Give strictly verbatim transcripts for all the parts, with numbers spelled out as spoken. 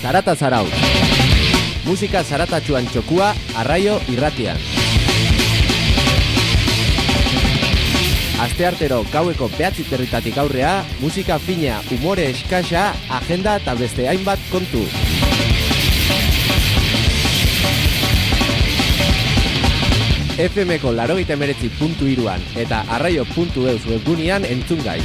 Zarata Zarautz. Musika zaratatxuan txokua, arraio irratian. Asteartero gaueko behatzi territatik aurrea, musika fina, umore eskasa, agenda eta beste hainbat kontu. F Mko laurogeita hemeretzi puntu hiruan eta arraio puntu eus webgunean entzun gai.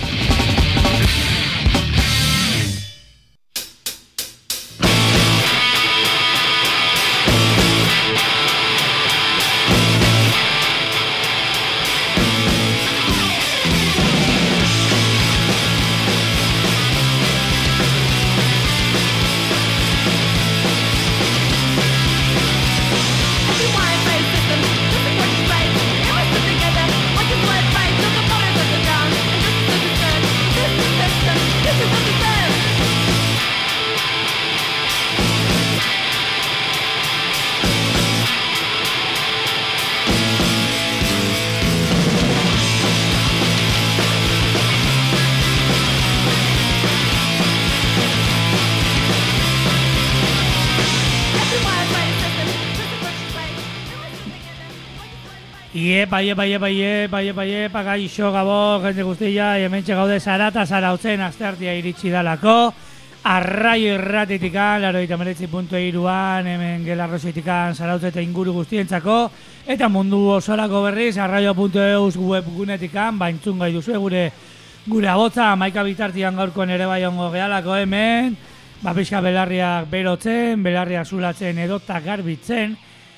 Iepa, iepa, iepa, iepa, iepa, iepa, gaixo gabo, jende guztia, hementxe gaude Zarata Zarautzen asteartea iritsi dalako, arraio irratitikan, laurogeita hemeretzi puntu hiruan, hemen Gelarrositikan Zarautz eta inguru guztientzako, eta mundu osorako berriz, arraio puntu eus webgunetikan, baintzun gai duzu, gure gure abotza, amaika bitartian gaurkoan ere bai ongo gehalako hemen, ba pixka belarriak berotzen, belarriak zulatzen edota garbitzen,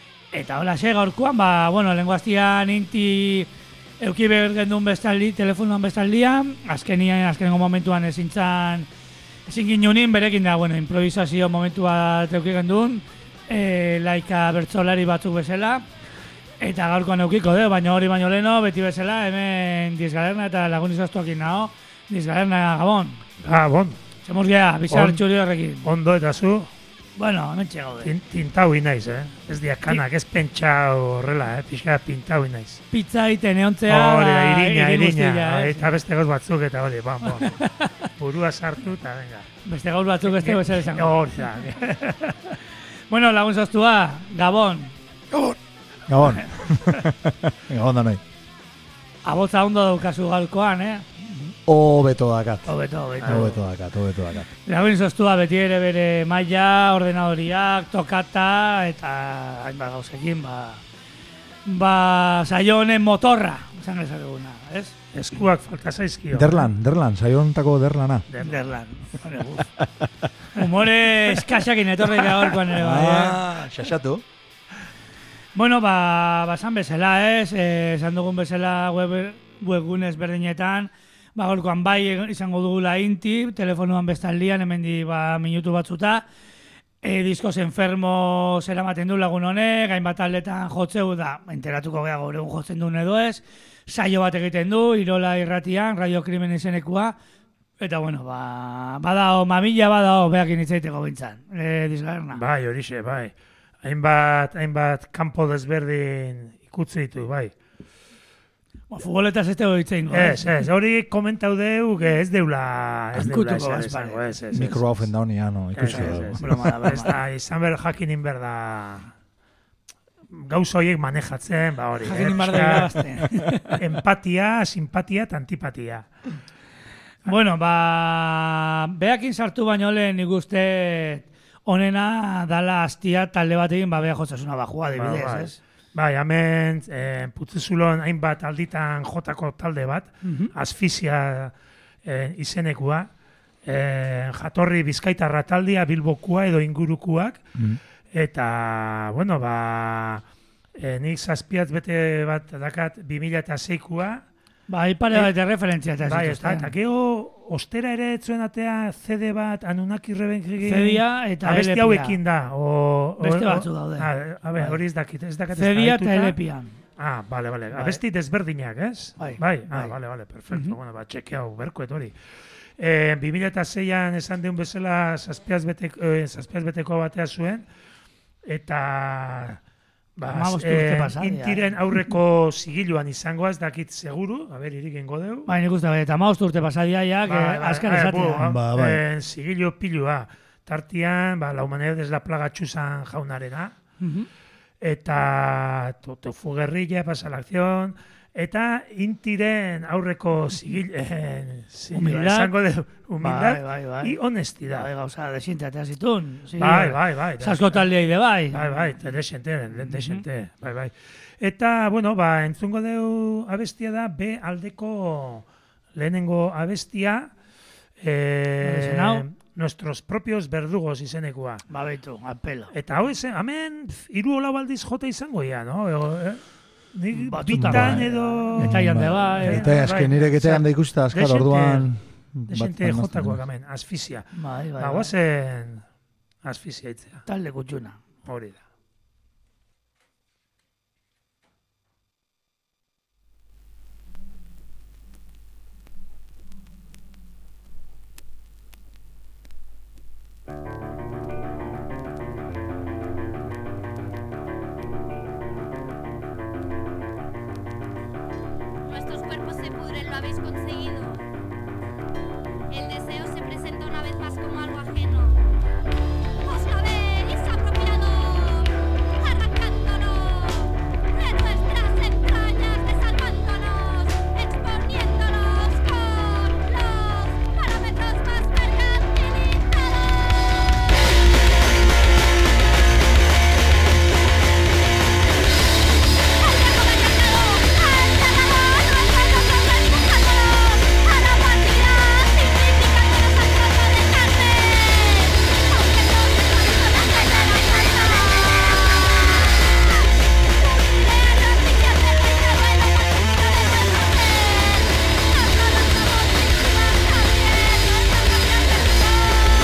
eta hola xe gaurkoan, ba, bueno, lenguaztian inti euki bergen duen bestaldi, telefonoan bestaldian, azkenian, azkenengo momentuan ezin zan, ezin ginunin berekin da, bueno, improvisazio momentua euki gendun, e, laika bertsolari batzuk bezala, eta gaurkoan eukiko de, baina hori baino leno, beti bezala, hemen Dizgalerna eta lagun izaztuakin nao, Dizgalerna, Gabon. Gabon. Zemuz geha, bizar txuri horrekin. Ondo eta zu? Bueno, hemen txegaude. Tin, tintau inaiz, eh? Ez diakanak, ez pentsau horrela, eh? Pixka pintau inaiz. Pizza iten eontzea, hori da, irina, irina, eh? eta beste gauz batzuk eta hori, bam, bam. Burua sartu eta venga. Beste gauz batzuk beste bezala izango. Hori da. Bueno, lagun zoztua, Gabon. Gabon. Gabon. Gabon da noi. Abotza ondo daukazu gaurkoan, eh? Obeto dakat. Obeto, obeto. Obeto dakat, obeto dakat. Lagun zoztua beti ere bere maila, ordenadoriak, tokata, eta hainbat gauzekin, ba... Ba, saio honen motorra, esan ezaguna, ez? Eskuak falta zaizkio. Derlan, Derlan, saio honetako Derlana. Derlan. Humore eskaxakin etorri gaurkoan ere bai, eh? Ah, xaxatu. Bueno, ba, basan bezala, ez? Esan dugun bezala web, webgunez berdinetan, ba, gaurkoan bai izango dugula inti, telefonuan bestaldian, hemendi ba, minutu batzuta, e, diskoz enfermo zeramaten du lagun honek, hainbat aldetan jotzeu da, enteratuko geha gaur egun jotzen duen edo ez, saio bat egiten du, Irola irratian, Radio Krimen izenekua, eta bueno, ba, badao, mamila badao, behakin itzaiteko bintzan, e, Dizgalerna. Bai, horixe, bai. Hainbat, hainbat kanpo desberdin ikutze ditu, bai. Ba, futboletaz ez tego ditzein, ez? Ez, hori komentau deu, ez deula, ez deula Azkutuko, ez, ez, ez, ez, ez. Mikroa ofen daunian, no, ikusi. Ez, ez, ez. Broma da, broma Ez da, izan behar jakinin behar da, gauza horiek manejatzen, ba hori. Jakinin behar da irabazten. Empatia, simpatia eta antipatia. Bueno, ba, behakin sartu baino lehen nik uste onena dala astia talde bat egin, ba, beha jotzasuna bajua, adibidez, Ba, bai. ez? Bai, hemen eh, putzezulon hainbat alditan jotako talde bat, Mhm. asfixia eh, izenekua, eh, jatorri bizkaitarra taldea, bilbokua edo ingurukuak, Mm. eta, bueno, ba, eh, nik zazpiat bete bat dakat bi mila seikoa, Ba, ipare bat referentzia eta bai, zituzten. eta, eta gero, ostera ere etzuen atea C D bat, Anunnaki Rebenjegi, Zedia eta abesti L P A. hauekin da, o... Beste o- batzu daude. A, a ber, Bai. hori ez dakit, ez dakit ez Zedia eta gaituta. L P A. Ah, bale, bale. Bai. Abesti desberdinak, ez? Bai, Bai, ah, bai. bale, bale, perfecto. Mhm. Bueno, ba, txeke hau, berkoet hori. Eh, bi mila seian esan deun bezala zazpiaz beteko, eh, zazpiaz beteko batea zuen, eta... Ba, Hamabost urte pasa dira. intiren aurreko zigiluan izango ez dakit seguru, a ber, irik ingo deu. Bai, nik uste, eta hamabost urte pasadia ja, que azkar esatea. Ba, bai. Eh, zigilu pilua. tartian, ba, La humanidad es la plaga txusan jaunarena, Mhm. eta Tofu Guerrilla, Pasa la acción, eta Intiren aurreko zigil, eh, zi- Humildad. esango de humildad Bai, bai, bai. y honestidad. Bai, gauza, desintatea zitun. Bai, bai, bai. Zasko taldeai de bai. Bai, bai, desente, desente, bai, bai. Eta, bueno, ba, entzungo deu abestia da, B aldeko lehenengo abestia, eh, Hau? nuestros propios verdugos izenekua. Ba, betu, apela. Eta hau ezen, hemen, hiru lau aldiz jota izango ia, no? Ego, eh? Nik Batzutan bitan bai. edo... Eta jande bai. Eta eske nire getean da ikusta, azkar Desente- orduan... Desente bat- jotakoak hemen, asfixia. Bai, bai, Ba, bai. guazen asfixia itzea, Talde kutxuna. hori da. Nuestros cuerpos se pudren, lo habéis conseguido. El deseo se presenta una vez más como algo ajeno. ¡Os lo habéis apropiado! Arrancándonos de nuestras entrañas, desalmándonos, exponiéndonos con los parámetros más mercantilizados. ¡Al viejo mercado! ¡Al cerrador! ¡Nuestros ojos empujándonos a la partida! ¡Significándonos al trozo de carne! ¡Aunque no se conozca la gente de la salsa! ¡Nuclear la asfixia del terreno construido de nuestro ser! ¡No solo somos víctimas, también nuestra propia persona!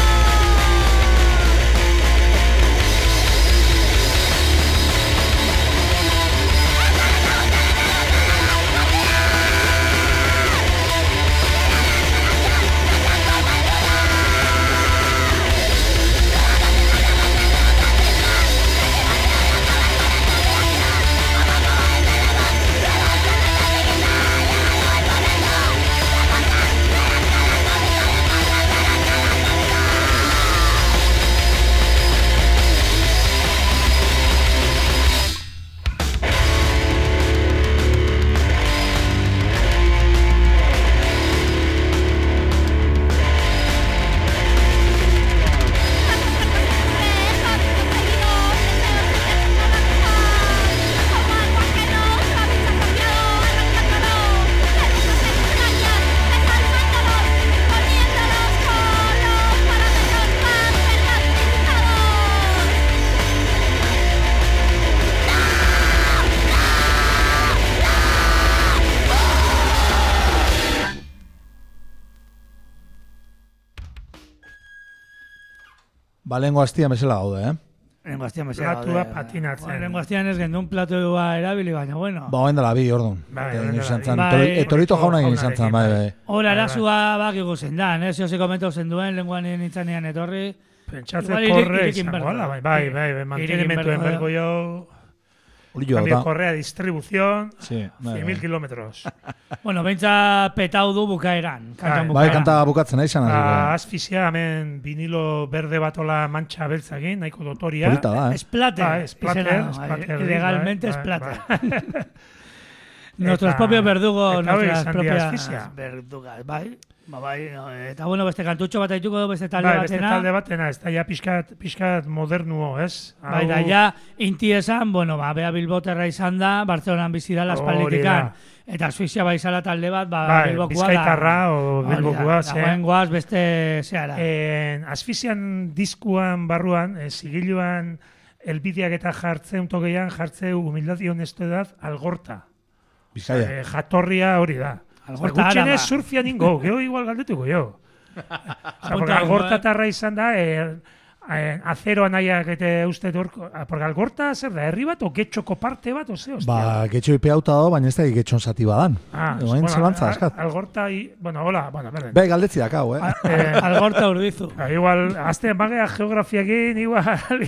Ba, lehengo hastia bezala gaude, eh? Lengo astian bezala. Platua patinatzen. Lengo astian ez gendun platua erabili, baina bueno. Ba, oen dela bi, orduan. Bai, Eta orain inoiz dela izan bi. zan, Bai. Tori- Torito jauna egin izan zan, bai, bai. Hor arazua bakigu zen da, eh? Zio ze komentau zen duen, lenguan nintzanean etorri. Pentsatze Igual iri- korre irikin izango, berda. ala, bai, bai, bai, bai, mantenimentuen berda. bergo jo, Hori jo, cambio da. correa, distribución, Sí, bai, cien mil bai. kilómetros. Bueno, beintza petau du bukaeran. Kantan Bai, Bai, bukaeran. kanta bukatzen ari zan, Ba, hasi. asfixia, hemen vinilo berde batola mantxa beltzagin, nahiko dotoria. Polita da, eh? Splatter. Bai, splatter, izena, splatter, Legalmente bai, splatter. bai, Nuestros Eta- propios verdugos, eta hori nuestras izan dira propias asfixia. verdugas, bai. Ba, bai, no, eta bueno, beste kantutxo bat aituko du beste talde Bai, beste batena. talde batena, ez da ja pixkat, pixkat modernuo, ez? Bai, Hau- da, ja, inti esan, bueno, ba, bea Bilboterra izan da, Bartzelonan bizi da, Hori Laspalitikan. da. Eta asfixia baizala talde bat, ba, Bai, Bilbokoa da. Bizkaitarra o Hori da, Bilbokoa, ze. dagoen goaz beste zeara. En, asfixian diskuan barruan, eh, zigiluan elbideak eta jartzeun tokeian, jartzeu humildad y honestidad algorta. Bizkaia. Eh, jatorria hori da. Algorta Gutxienez Araba. surfian ingo, geho igual galdetuko jo. Porque Apunta, algorta eh. tarra izan da, eh, eh, azeroa nahiak eta uste dorko, porque algorta zer da, herri bat o getxoko parte bat, ose, hostia. Ba, getxo ipe hauta dago, baina ez da getxon zati badan. Ah, Oain bueno, zelantza, al- askat. Algorta, i, bueno, hola, bueno, berden. Bai, galdetzi dakau, eh? Eh, Algorta urdizu. Ah, igual, azte bagea geografiakin, igual,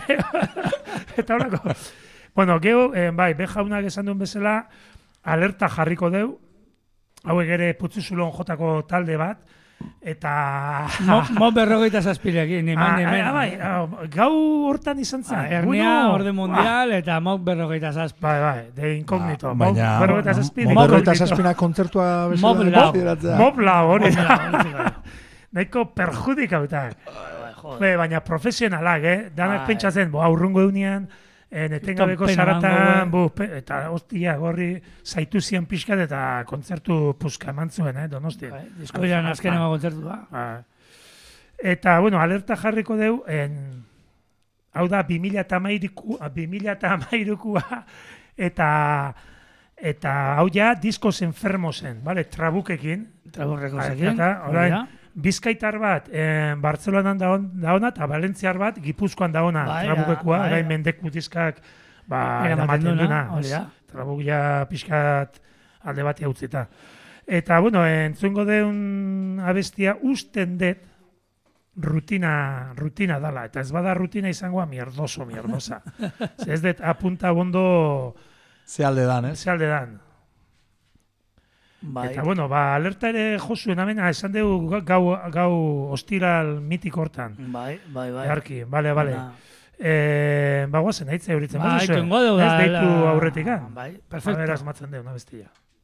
eta horako. Bueno, geho, eh, bai, bejaunak esan duen bezala, alerta jarriko deu, hauek ere putzuzulon jotako talde bat, Eta... Mo, mo berrogeita zazpirekin, nimen, Ah, nimen. ah, bai, ah, gau hortan izan zen. Ah, Hernia, Bueno, orde mundial, eta mok berrogeita zazpi. Bai, bai, de incognito. Ba, baina... Mob berrogeita zazpi, de Mo berrogeita incognito. zazpina kontzertua Mob bezala lau. konsideratzea. Mob lau, hori da. Bai, Nahiko perjudikautak. joder. Be, baina profesionalak, eh? Danak Bai. pentsatzen, bo, aurrungo egunean, en etengabeko Pena zaratan, emango, bu, pe, eta hostia, gorri zaitu zian pixkat eta kontzertu puska eman zuen, eh, Donostian. Bai, diskoian azkenengo kontzertua. Ba. Eta, bueno, alerta jarriko deu, en, hau da, bi mila hamairukoa, eta, eta hau ja, diskos enfermosen, vale, trabukekin. Traburrekozekin. Eta, orain, hori da. Bizkaitar bat, eh, Bartzelonan daon, daona, eta Valentziar bat, Gipuzkoan daona, Bai, trabukekoa, bai. orain mendeku diskak, ba, Eramaten eramaten duena, duna. hori da. Trabuk ja pixkat alde batia utzita. Eta, bueno, entzungo deun abestia usten dut, rutina, rutina dala. Eta ez bada rutina izangoa mierdoso, mierdosa. Ze ez dut apunta bondo Ze alde dan, ez? ze alde dan. Bai. Eta, bueno, ba, alerta ere josuen amena, esan dugu gau, gau ostiral mitik hortan. Bai, bai, bai. Earki, bale, bale. Ona. Eh, ba, guazen, haitze euritzen. Bai, baduzu, tengo deu da. Ez deitu la- aurretikan. Bai, Perfecto. perfecto. Beraz matzen deuna bestia.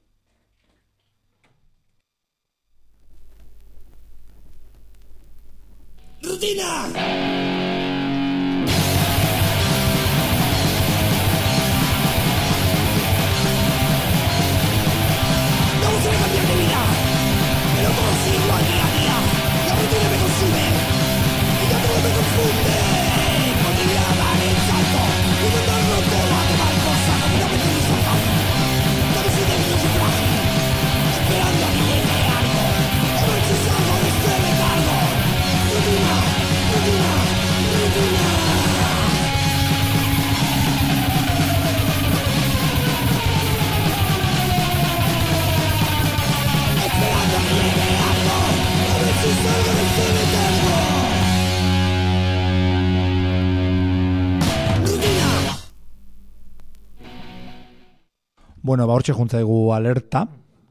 No gusta cambiar de vida, pero todo sigue igual día a día. La rutina me consume y ya todo me confunde. Podría dar el salto y mandarlo todo a tomar cosa como una pequeña sopa. Dame su debilidad y frágil, esperando a que llegue algo. A ver si salgo de este letargo. Rutina, rutina, rutina. Esperando a que llegue algo, a ver si salgo de este letargo. Rutina. Bueno, ba, hortxe juntzaigu alerta.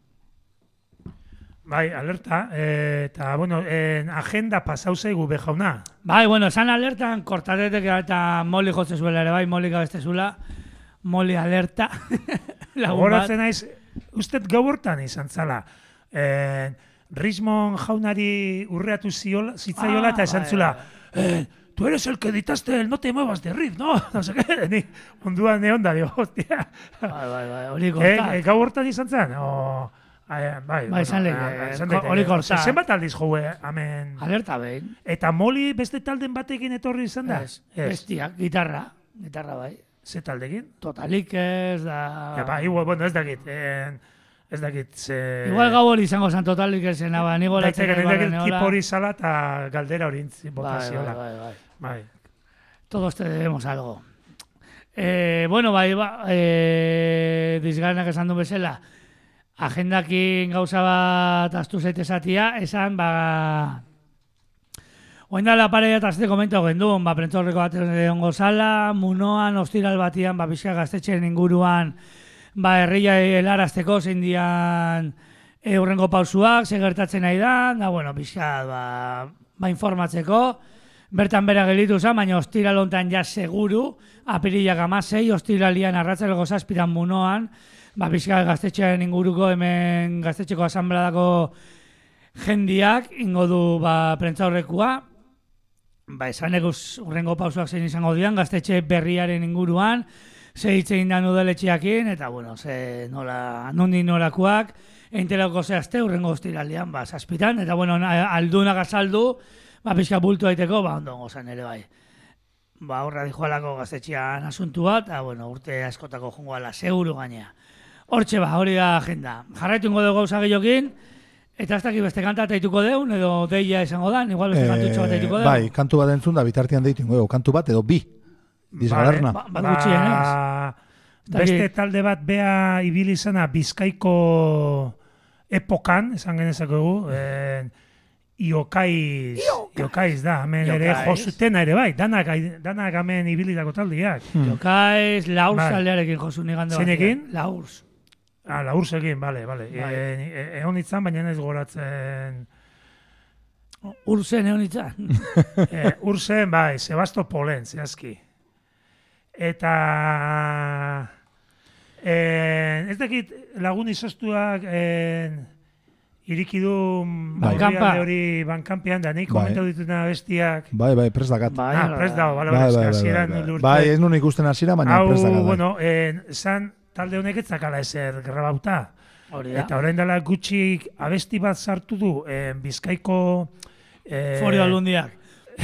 Bai, alerta. Eh, eta, bueno, en agenda pasau zaigu bejauna. Bai, bueno, esan alertan, kortatetek eta moli jotze zuela ere, bai, moli gabeste zula. Moli alerta. Lagun bat. Gogoratzen naiz, ustet gau hortan izan zala. Eh, Rismon jaunari urreatu ziola, zitzaiola eta esan bai, zula, eh, tú eres el que editaste el No te muevas de Riff, ¿no? No sé qué, ni onduan neon da, dio, hostia. Bai, bai, bai, hori Eh, kortat. eh, gau hortan izan zen? O, eh, bai, Bai, esan bueno, leke, eh, eh, esan ko- daiteke. hori Osea, kortat. zenbat aldiz joue, hemen. Alerta behin. Eta moli beste talden batekin etorri izan da? Ez, bestiak, gitarra. Gitarra bai. Ze taldekin? Totalik ez da... Ja, ba, igual, bueno, ez dakit. Eh, ez dakit, ze... Igual gau hori izango zen totalik ez zena, ba, nigo Daiteke, latzen daiteke, tipo hori zala eta galdera hori intzi, Bai, bota bai, ziola. bai, bai. Bai. Todos te debemos algo. Eh, bueno, bai, ba, eh, dizgarrenak esan du bezala, agendakin gauza bat astu zaitezatia, esan, ba... Oen dala pare eta azte komento genduen, ba, prentzorreko bat ongo zala, munoan, ostiral batian, ba, pixka gaztetxeren inguruan, ba, herria helarazteko zein dian e, urrengo pausuak, ze gertatzen nahi da, da, bueno, pixka, ba, ba, informatzeko, bertan bera gelitu zen, baina ostiral hontan ja seguru, apirilak amasei, ostiralian arratzaleko zazpiran munoan, ba, pixka gaztetxearen inguruko hemen gaztetxeko asanbladako jendiak, ingo du ba, prentzaurrekua, ba, esan eguz urrengo pausuak zein izango dian, gaztetxe berriaren inguruan, ze hitz egin dan udaletxeakin, eta bueno, ze nola, nondi norakoak, eintelako zehazte urrengo ostiraldean, ba, zazpitan, eta bueno, na- aldunak azaldu, ba, pixka bultu daiteko, ba, ondo gozan ere bai. Ba, horra dijoalako gaztetxean asuntua, eta bueno, urte askotako jongoala, seguru gainea. Hortxe ba, hori da agenda. Jarraitu ingo dugu gauza gehiokin, eta ez dakit beste kanta taituko deun, edo deia izango da, igual beste kantutxo bat taituko deun. bai, kantu bat entzun da bitartean deitu ingo, kantu bat edo bi. Dizgaberna. Ba- bat gutxienez. Ez dakit. Beste talde bat bea ibili izana Bizkaiko epokan, esan genezakegu, eh, Iokaiz, Iokaiz da, hemen ere Iokaiz. josutena ere bai, danak, danak hemen ibilitako taldiak. Jokaiz, laurs Bai. aldearekin josu nigande Zeinekin? Laurs. Ah, laursekin, bale, bale. Bai. E, e, egon itzan, baina ez goratzen Urzen egon itzan. e, Urzen, bai, Sebastopolen, zehazki. Eta... E, ez dakit lagun izostuak e, irikidun Bankampa. hori bankampian, da nahi Bai. komentatu dituna bestiak. Bai, bai, prest dakat. Bai, Ah, prest dago, bala, Bai, bala, bai, eske bai, hasieran bai, bai. lurte. Bai, ez nun ikusten hasira, baina Hau, prest dakat. bai. bueno, eh, zan talde honek ez zakala ezer grabauta. Hori da. Eta orain dela gutxi abesti bat sartu du, eh, Bizkaiko... Eh, Forio Aldundiak.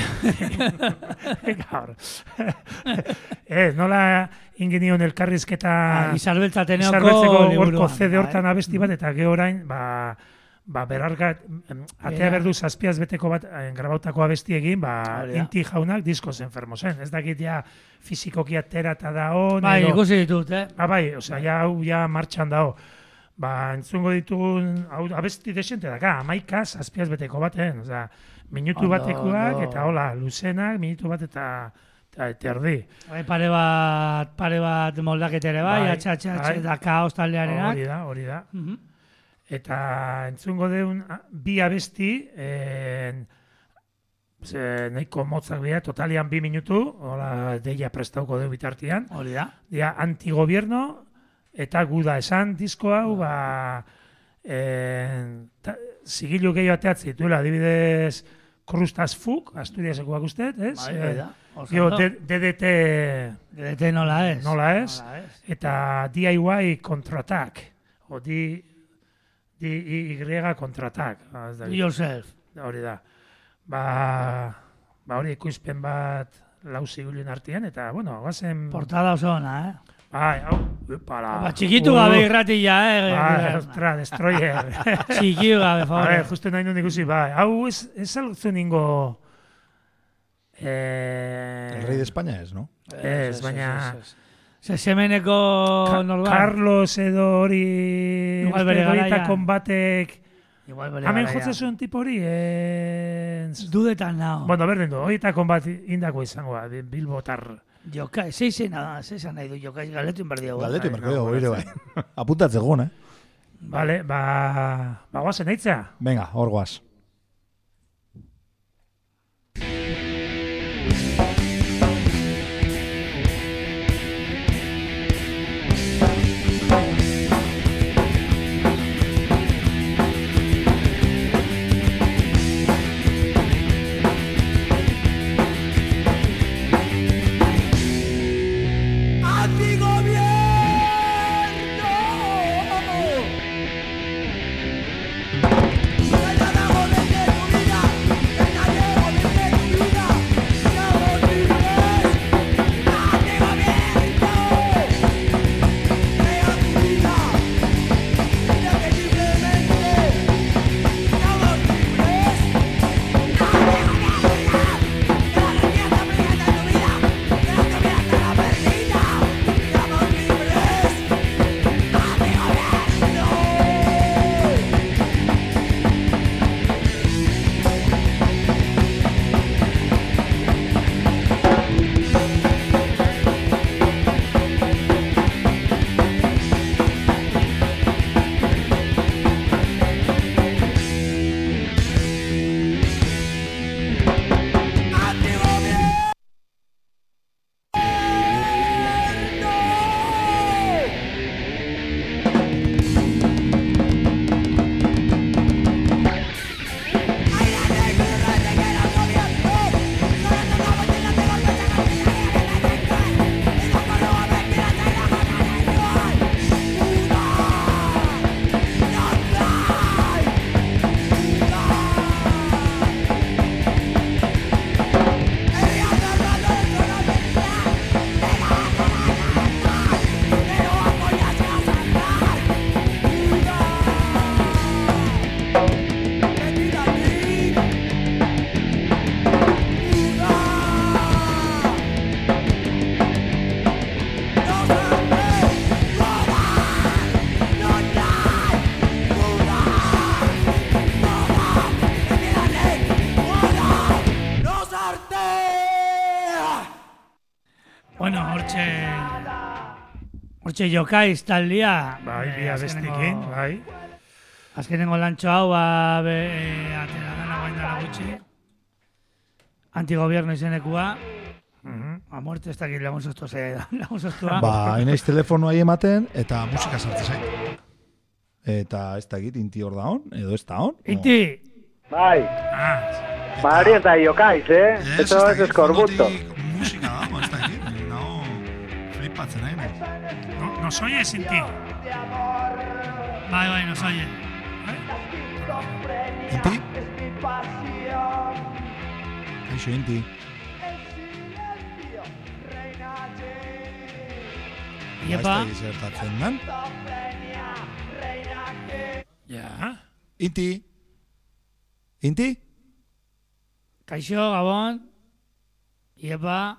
Gaur. Ez, nola ingenion elkarrizketa... Ah, Izarbeltzateneoko Izarbeltzeko liburuan. horko zede hortan bai. abesti bat, eta ge orain, ba, ba berargat, em, atea Bera. berdu zazpiaz beteko bat eh, grabautako abesti egin, ba, Hori da. Inti jaunak diskoz enfermo zen. Ez dakit ja fizikoki atera eta da hon, Bai, edo- ikusi ditut, eh? Ah, bai, osea, ja, hau ja martxan dago. Ba, entzungo ditugun, hau abesti desente daka, amaika, zazpiaz beteko baten, osea, minutu Ondo, batekoak, ondo. eta hola, luzenak, minutu bat eta, eta, eta erdi. Bai, pare bat, pare bat moldaketere bai, Bai, atxatxatxe bai. eta kaos taldearenak. Hori da, hori da. Mhm. Eta entzungo deun a- bi abesti, en, ze, nahiko motzak dira, totalian bi minutu, hola, deia prestauko deu bitartian. Hori da. Dia, antigobierno, eta guda esan disko hau, ba, en, ta, zigilu gehiago ateatzen dituela, adibidez, Krustas Fuk, Asturiasekoak uste, ez? Bai, Eh, bai da. Oso Gero, ondo. D- DDT D D T nola ez. nola ez, Nola ez. eta D I Y Contratak, o D I Y Contratak. Ah, ez Do dakit. yourself. Hori da. Ba, ba hori ikusten bat lau zigulen artean, eta, bueno, gazen... Portada oso ona, eh? Bai, hau, para... Ba, txikitu gabe irratia, eh? Bai, ostra, destroyer. Txikitu gabe, A favore. ver, justo nahi nun ikusi, bai. Hau, ez, ez algutzu ningo... Eh, El rey de España es, ¿no? Ez, baina... Se semeneko Ka- norban. Carlos edo hori... Igual bere uste garaian. goitako batek... Igual bere Hemen garaian. jotzen zuen tipo hori, eh... Dudetan nao. Bueno, berdin du, horietako bat indako izangoa, de Bilbotar. Joka, zeizen da, zeizen nahi du joka, galetu inberdiago. Galdetu bai, merkeo, no, oire bai. Apuntatzegun, eh? Vale, ba... Ba, guazen eitzea. Venga, hor guaz. Bueno, hortxe... Hortxe jokaiz taldia. Bai, eh, bi abestikin, azkenengo- bai. Azkenengo lantxo hau, ba, be, eh, atera dena orain dela gutxi. Antigobierno izenekua. Mhm. A muerte ez dakit lagun soztu zei da. Lagun soztua. Ba, inaiz telefonoa ematen, eta musika sartzen zait. Eta ez dakit, inti hor da hon, edo ez da hon. Inti! Bai, Ah, Mari eta Iokaiz, eh? Eso es escorbuto. Musika da, ez dakit, nago flipatzen nahi naiz. No, nos oye sin ti. bai, bai, nos oye. Inti? Kaixo, Inti. Iepa. Ez dakit zertatzen dan. Ja. Inti? Inti? Kaixo, Gabon. Iepa.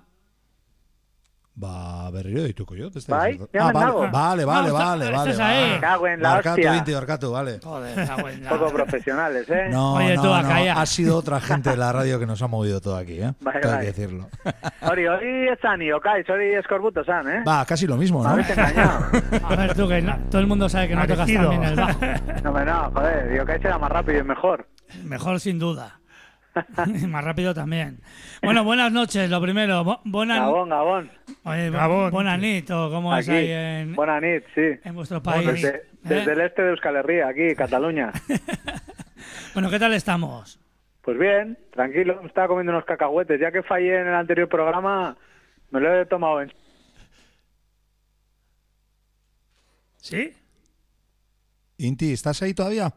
Ba, berriro dituko jo. Ez Bai, dakit zertatzen. ya Ah, me vale, nago. vale, vale, No, vale, estás- vale. estás ahí. vale. Me cago en la Barkatu, hostia. Inti, barkatu, vale. Joder, cago en la- Poco profesionales, eh? No, Oye, no, tú, no, calla. ha sido otra gente de la radio que nos ha movido todo aquí, ¿eh? Vale, Todo hay vale. que decirlo. Hori, hori esan Iokaiz, hori escorbuto san, eh? Va, casi lo mismo, Me ¿no? habéis engañado. A ver, tú, que no- todo el mundo sabe que no tocas Parecido. también el bajo. No, me no, joder, Iokaiz era más rápido y mejor. Mejor sin duda. Y más rápido también. Bueno, buenas noches, lo primero. Bo- Buenas Gabón, Gabón. Oye, Gabón. buenas nit, o cómo es Aquí, ahí en, buena nit, sí. en vuestro país. Desde, ¿eh? desde el este de Euskal Herria, aquí, Cataluña. Bueno, ¿qué tal estamos? Pues bien, tranquilo, me estaba comiendo unos cacahuetes. Ya que fallé en el anterior programa, me lo he tomado en... ¿Sí? Inti, ¿estás ahí todavía?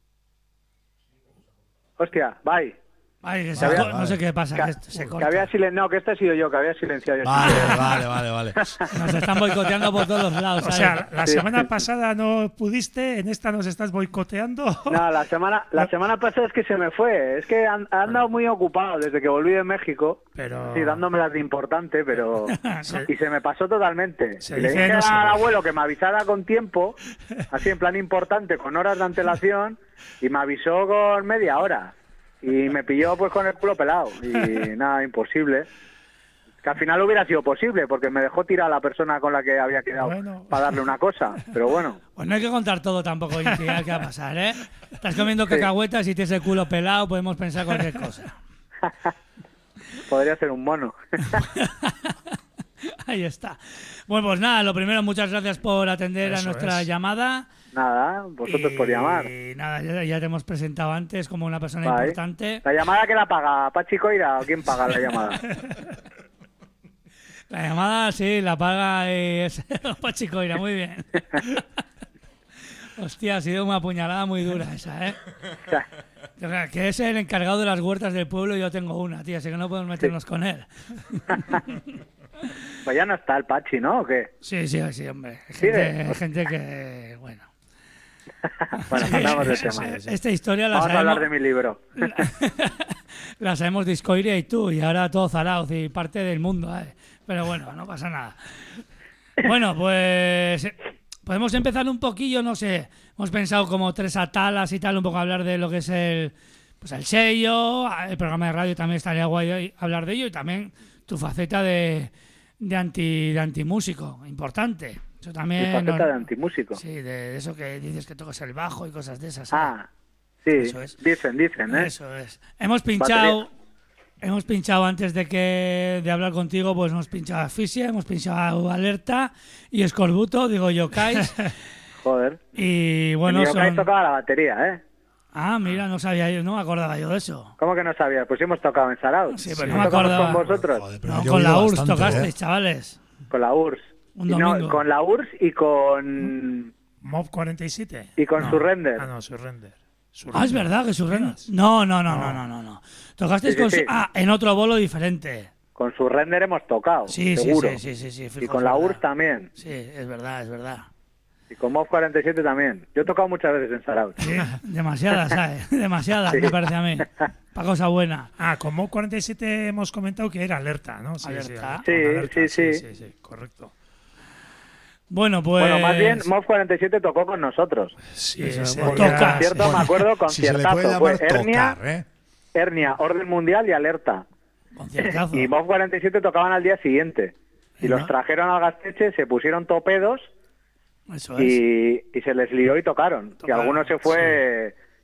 Hostia, bye. Ay, que se había- co- no sé qué pasa, Que, que esto se que corta. había silen... No, que este he sido yo, que había silenciado yo. Vale, vale, vale, vale. Nos están boicoteando por todos los lados. O ¿sabes? sea, la Sí. semana pasada no pudiste, en esta nos estás boicoteando. No, la semana, la semana pasada es que se me fue. Es que han, han andado muy ocupado desde que volví de México. Pero... Sí, dándomelas de importante, pero... Y se me pasó totalmente. Se y le dice dije no se al ve. abuelo que me avisara con tiempo, así en plan importante, con horas de antelación, y me avisó con media hora. Y me pilló pues con el culo pelado. Y nada, imposible. Que al final hubiera sido posible, porque me dejó tirar a la persona con la que había quedado Bueno. para darle una cosa. Pero bueno, Pues no hay que contar todo tampoco, Inti, ¿eh? ¿Qué va a pasar, eh? Estás comiendo cacahuetas y tienes el culo pelado, podemos pensar cualquier cosa. podría ser un mono. Ahí está. Bueno, pues nada, lo primero, muchas gracias por atender a Eso nuestra es. llamada. Nada, vosotros por llamar. Y nada, ya, ya te hemos presentado antes como una persona Vale. importante. ¿La llamada que la paga? ¿Pachi Coira o quién paga la llamada? La llamada, sí, la paga es Pachicoira, muy bien. Hostia, ha sido una puñalada muy dura esa, ¿eh? O sea, que es el encargado de las huertas del pueblo y yo tengo una, tío, así que no podemos meternos con él. Pues ya no está el Pachi, ¿no? ¿O qué? Sí, sí, sí, hombre. Hay Sí, gente, ¿eh? hay gente que, bueno. Bueno, hablamos del tema. Esta historia la Vamos a sabemos, hablar de mi libro. la sabemos Discoiria y tú, y ahora todo Zarauz y parte del mundo, ¿eh? Pero bueno, no pasa nada. Bueno, pues eh, podemos empezar un poquillo, no sé, hemos pensado como tres atalas y tal, un poco hablar de lo que es el, pues el sello, el programa de radio también estaría guay hablar de ello, y también tu faceta de, de, anti, de antimúsico, importante. Eso Mi también... faceta nos- de antimúsico. Sí, de, de eso que dices que tocas el bajo y cosas de esas. ¿sabes? Ah, sí, Eso es. dicen, dicen, ¿eh? Eso es. Hemos pinchado, hemos pinchado antes de que de hablar contigo, pues hemos pinchado Asfixia, hemos pinchado Alerta y Escorbuto, digo yo, Kais. Joder. Y Bueno, bueno, yo que son... tocaba la batería, ¿eh? Ah, mira, no sabía yo, no me acordaba yo de eso. ¿Cómo que no sabías? Pues sí hemos tocado en Sarau. Sí, pero ¿No no me tocamos acordaba. con vosotros? Joder, pero No, yo con he la oído U R S bastante, tocasteis, ¿eh? chavales. Con la U R S. Un Y no, domingo. con la U R S y con... Mob cuarenta y siete. Y con No. Surrender. Ah, no, Surrender. Ah, es verdad que Surrender. No, no, no, no, no, no, no. Tocasteis Sí, sí, con... su- sí. Ah, en otro bolo diferente. Con Surrender hemos tocado, Sí, sí, seguro. sí, sí, sí, sí, Y fijo, con es la verdad. U R S también. Sí, es verdad, es verdad. Y con Mob cuarenta y siete también. Yo he tocado muchas veces en Sarau. Sí, demasiadas, ¿sabes? Demasiadas, Sí. me parece a mí. Para cosa buena. Ah, con Mob cuarenta y siete hemos comentado que era Alerta, ¿no? Sí, Alerta. Sí, Sí, con Alerta, sí, sí. sí, sí, correcto. Bueno, pues... Bueno, más bien, Mob cuarenta y siete tocó con nosotros. Sí, Eso, ese pues día- toca. Concierto, sí. me acuerdo, Si se le conciertazo. puede Fue llamar Hernia, tocar, ¿eh? Hernia, Orden Mundial y Alerta. Conciertazo. Y Mob cuarenta y siete tocaban al día siguiente. Y ¿No? los trajeron al Gasteche, se pusieron topedos Eso es. y, y se les lió y tocaron. Y Tocaron, alguno se fue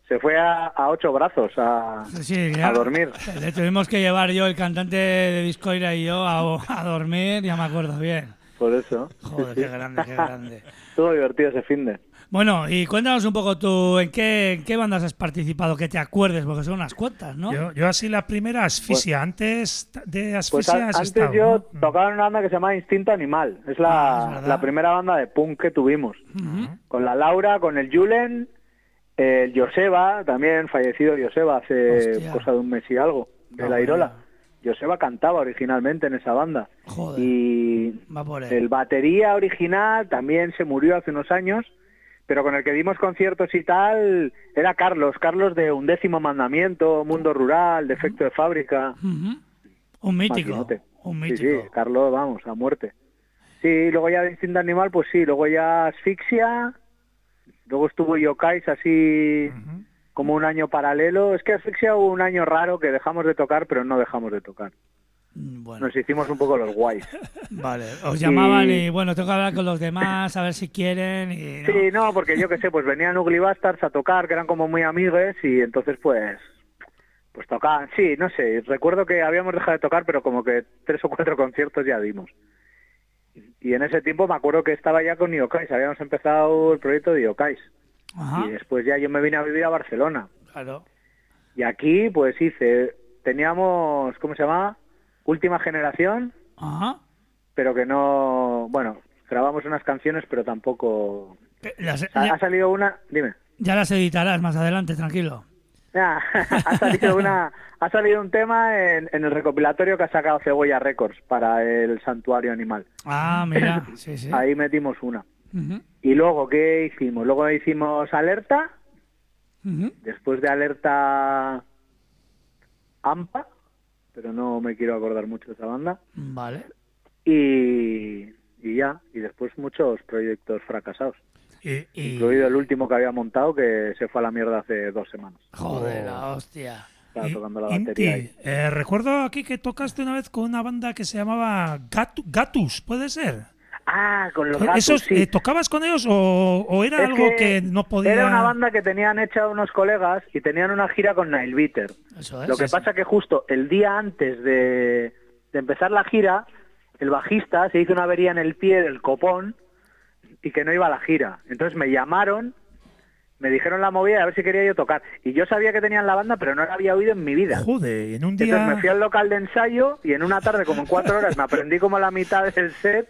se fue a, a ocho brazos a, Sí, a ya. dormir. Le tuvimos que llevar yo, el cantante de Discoira y yo, a, a dormir, ya me acuerdo bien. Por eso. Joder, qué grande, qué grande. Estuvo divertido ese finde. Bueno, y cuéntanos un poco tú, ¿en qué, en qué bandas has participado? Que te acuerdes, porque son unas cuantas, ¿no? Yo, yo así la primera, Asfixia. Antes de Pues Asfixia a- has antes estado, yo ¿no? tocaba en una banda que se llama Instinto Animal. Es Ah, la, es verdad. la primera banda de punk que tuvimos. Ujú. Con la Laura, con el Julen, el Joseba, también fallecido Joseba hace Hostia. cosa de un mes y algo, de Ah, la Irola. bueno. Joseba cantaba originalmente en esa banda. Joder, Y va por él. el batería original también se murió hace unos años, pero con el que dimos conciertos y tal era Carlos, Carlos de Undécimo Mandamiento, Mundo Rural, Defecto de Fábrica. Ujú. Un mítico, Maquinote. un Sí, mítico. sí, Carlos, vamos, a muerte. Sí, luego ya de Instinto Animal, pues sí, luego ya Asfixia, luego estuvo Yokais así Ujú. como un año paralelo. Es que Asfixia hubo un año raro que dejamos de tocar, pero no dejamos de tocar. Mm, Bueno, Nos hicimos un poco los guays. vale. Os llamaban y, Y- bueno, tengo que hablar con los demás, a ver si quieren y... no. Sí, no, porque yo qué sé, pues venían Ugly Bastards a tocar, que eran como muy amigues, y entonces pues pues tocaban. Sí, no sé, recuerdo que habíamos dejado de tocar, pero como que tres o cuatro conciertos ya dimos. Y en ese tiempo me acuerdo que estaba ya con Yokais, habíamos empezado el proyecto de Yokais. Ajá, Y después ya yo me vine a vivir a Barcelona. claro. Y aquí pues hice, teníamos, ¿cómo se llama? Última Generación, Ajá. pero que no, bueno, grabamos unas canciones, pero tampoco... Eh, las- Ha, ya, ha salido una, dime. ya las editarás más adelante, tranquilo. Ya, ha salido una, ha salido un tema en, en el recopilatorio que ha sacado Cebolla Records para el Santuario Animal. Ah, mira, sí, sí. Ahí metimos una. Ujú, Y luego, ¿qué hicimos? Luego hicimos Alerta, ujú. después de Alerta AMPA, pero no me quiero acordar mucho de esa banda. Vale. Y, y ya, y después muchos proyectos fracasados. Y, y- Incluido el último que había montado, que se fue a la mierda hace dos semanas. Joder, la hostia. Estaba y- tocando la Inti, batería ahí. eh, recuerdo aquí que tocaste una vez con una banda que se llamaba Gatu- Gatus, ¿puede ser? Ah, con los gatos, ¿Esos, sí. eh, ¿Tocabas con ellos o, o era Es algo que, no podía...? Era una banda que tenían hecha unos colegas y tenían una gira con Nailbiter. Eso es. Lo que eso. pasa que justo el día antes de, de empezar la gira, el bajista se hizo una avería en el pie del copón y que no iba a la gira. Entonces me llamaron, me dijeron la movida a ver si quería yo tocar. Y yo sabía que tenían la banda, pero no la había oído en mi vida. Joder, en un Entonces día... me fui al local de ensayo y en una tarde, como en cuatro horas, me aprendí como la mitad del set.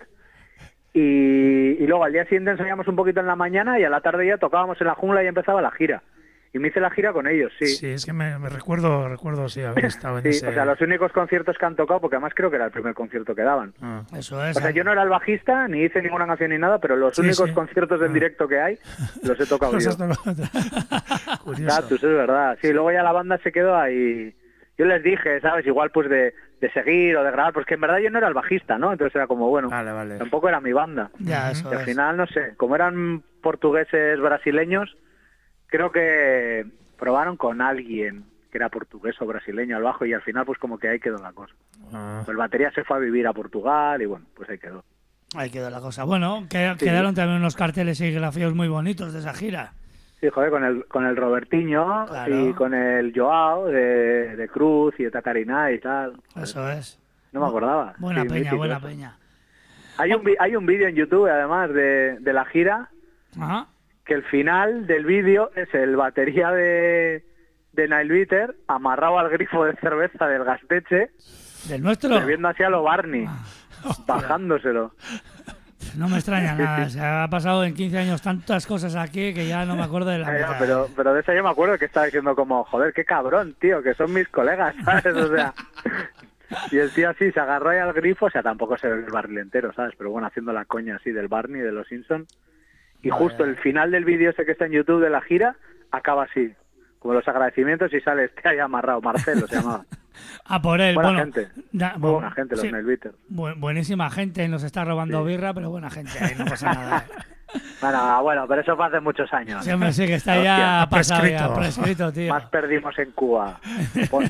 Y, y luego al día siguiente ensayamos un poquito en la mañana y a la tarde ya tocábamos en la jungla y empezaba la gira. Y me hice la gira con ellos, sí. Sí, Sí, es que me, me recuerdo, recuerdo sí, haber estado en ese... o sea, los únicos conciertos que han tocado, porque además creo que era el primer concierto que daban. Ah. Eso es. O sea, yo no era el bajista, ni hice ninguna canción ni nada, pero los Sí, únicos sí. conciertos en Ah. directo que hay los he tocado Los yo. has tocado. Curioso. Datos, es verdad. Sí, luego ya la banda se quedó ahí. Yo les dije, ¿sabes? Igual pues de, de seguir o de grabar, pues que en verdad yo no era el bajista, ¿no? Entonces era como, bueno, Vale, vale. tampoco era mi banda. Ya, eso Y al es. final, no sé, como eran portugueses brasileños, creo que probaron con alguien que era portugués o brasileño al bajo y al final pues como que ahí quedó la cosa. Ah. Pues el batería se fue a vivir a Portugal y bueno, pues ahí quedó. Ahí quedó la cosa. Bueno, que, Sí. quedaron también unos carteles y grafios muy bonitos de esa gira. Sí, joder, con el, con el Robertiño Claro. y con el Joao de, de Cruz y de Tatarina y tal. Eso es. No me acordaba. Buena Sí, peña, mítico buena eso. peña. Hay un, vi- hay un vídeo en YouTube, además, de, de la gira, Ajá. que el final del vídeo es el batería de, de Nailbiter amarrado al grifo de cerveza del Gasteche, ¿Del nuestro? bebiendo así a lo Barney, bajándoselo. No me extraña nada. Se ha pasado en quince años tantas cosas aquí que ya no me acuerdo de la Ya, ya, mitad. pero, pero de eso yo me acuerdo que estaba diciendo como, joder, qué cabrón, tío, que son mis colegas, ¿sabes? O sea, y el tío así se agarró ahí al grifo, o sea, tampoco se ve el barril entero, ¿sabes? Pero bueno, haciendo la coña así del Barney, de los Simpsons. Y Vale. justo el final del vídeo ese que está en YouTube de la gira, acaba así, como los agradecimientos y sale este ahí amarrado, Marcelo se llamaba. A por él. Buena bueno, gente, da- muy bueno, buena gente los sí, Nailbiter. bu- buenísima gente. Nos está robando birra, pero buena gente. Ahí no pasa nada. ¿eh? Bueno, bueno, pero eso fue hace muchos años. Sí, hombre, sí, que está ya Hostia, pasado, ya, prescrito. prescrito, tío. Más perdimos en Cuba. Pon-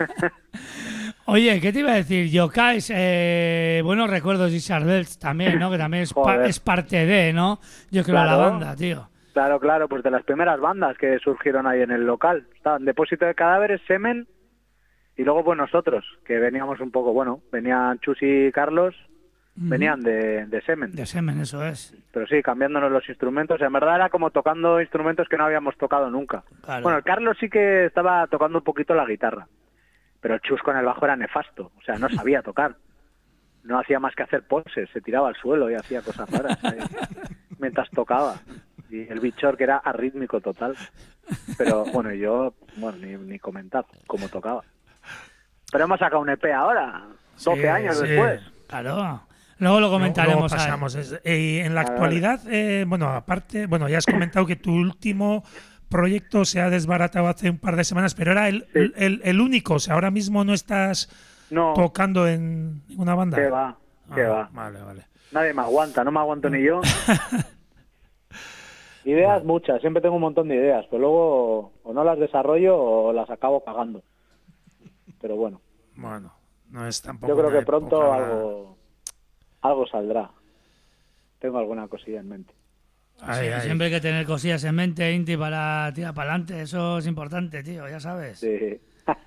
Oye, ¿qué te iba a decir? Yokais, eh, buenos recuerdos de Isarbels también, ¿no? Que también es, pa- Joder. es parte de, ¿no? Yo creo, Claro. la banda, tío. Claro, claro, pues de las primeras bandas que surgieron ahí en el local. Estaban Depósito de Cadáveres, Semen, y luego pues nosotros, que veníamos un poco, bueno, venían Chus y Carlos, Ujú. venían de, de Semen. De semen, eso es. Pero sí, cambiándonos los instrumentos. En verdad era como tocando instrumentos que no habíamos tocado nunca. Claro. Bueno, el Carlos sí que estaba tocando un poquito la guitarra, pero el Chus con el bajo era nefasto, o sea, no sabía tocar. No hacía más que hacer poses, se tiraba al suelo y hacía cosas raras ahí, mientras tocaba. Y el bichor que era arrítmico total. Pero bueno, yo, bueno, ni, ni comentar cómo tocaba. Pero hemos sacado un E P ahora, doce Sí, años sí. después. Claro. Luego lo comentaremos. Luego pasamos. Es- Y en la Vale, actualidad, eh, bueno, aparte, bueno, ya has comentado que tu último proyecto se ha desbaratado hace un par de semanas, pero era el, Sí. el, el único. O sea, ahora mismo no estás No, tocando en una banda. que va, que Ah, va. Vale, vale. Nadie me aguanta, no me aguanto ni yo. Ideas muchas, siempre tengo un montón de ideas, pero luego o no las desarrollo o las acabo cagando. Pero bueno, Bueno, no es tampoco. yo creo una que pronto época ahora- algo algo saldrá. Tengo alguna cosilla en mente. Ay, Sí, ay. siempre hay que tener cosillas en mente, Inti, para tirar para adelante. Eso es importante, tío, ya sabes. Sí.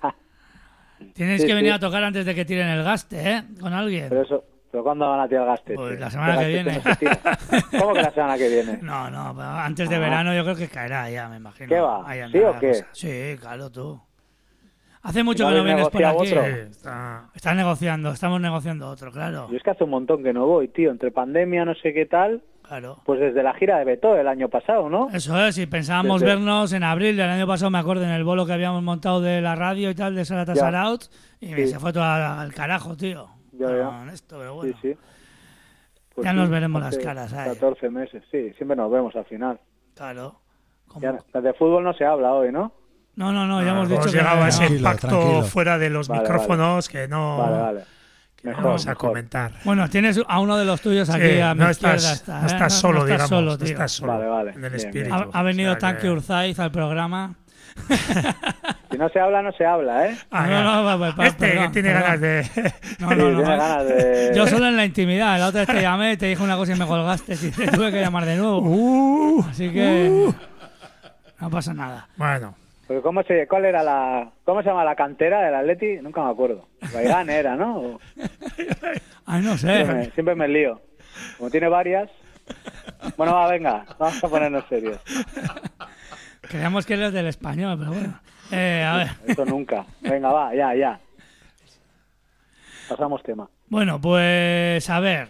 Tienes Sí, que venir sí. a tocar antes de que tiren el gaste, ¿eh? Con alguien. Pero eso, pero ¿cuándo van a tirar gaste? Pues tío? la semana que gaste viene. no se tira. ¿Cómo que la semana que viene? No, no, pero antes de Ah. verano yo creo que caerá ya, me imagino. ¿Qué va? Ahí ¿Sí andará o la qué? cosa. Sí, claro, tú. Hace mucho ¿No que no habéis vienes por negociado aquí. otro? Sí, está- Estás negociando, estamos negociando otro, claro. Yo es que hace un montón que no voy, tío. Entre pandemia, no sé qué tal. Claro. Pues desde la gira de Beto el año pasado, ¿no? Eso es, y pensábamos Desde- vernos en abril del año pasado, me acuerdo, en el bolo que habíamos montado de la radio y tal, de Sarata Ya. Saraut, y Sí. se fue todo al, al carajo, tío. Ya, ya. Con esto, pero bueno. Sí, sí. Pues Ya sí, nos veremos hace las caras, ¿eh? catorce meses, sí. Siempre nos vemos al final. Claro. Como- Ya, de fútbol no se habla hoy, ¿no? No, no, no, ya Ah, hemos hemos dicho que llegado a no. ese Tranquilo, pacto tranquilo. fuera de los Vale, micrófonos que no, Vale, vale. que no Mejor, vamos a mejor. comentar. Bueno, tienes a uno de los tuyos aquí Sí, a mi no izquierda. estás, está, no ¿eh? estás solo, no estás digamos. solo, no tío. estás solo Vale, vale. en el Bien, espíritu. Ha, ha venido O sea Tanque que- Urzaiz al programa. Si no se habla, no se habla, ¿eh? Ah, No, ya. no, va, va, va, este que perdón, tiene perdón. ganas de. No, Sí, no, no. tiene ganas de... Yo solo en la intimidad. La otra vez te llamé, te dije una cosa y me colgaste. Y te tuve que llamar de nuevo. Uh, Así que no pasa nada. bueno, Porque ¿cómo se, ¿Cuál era la... ¿Cómo se llama la cantera del Atleti? Nunca me acuerdo. Baigán era, ¿no? O- Ay, no Siempre sé. me, siempre me lío. Como tiene varias... Bueno, va, venga. Vamos a ponernos serios. Creíamos que eres del español, pero bueno. Eh, a ver. Eso nunca. Venga, va, ya, ya. Pasamos tema. Bueno, pues a ver.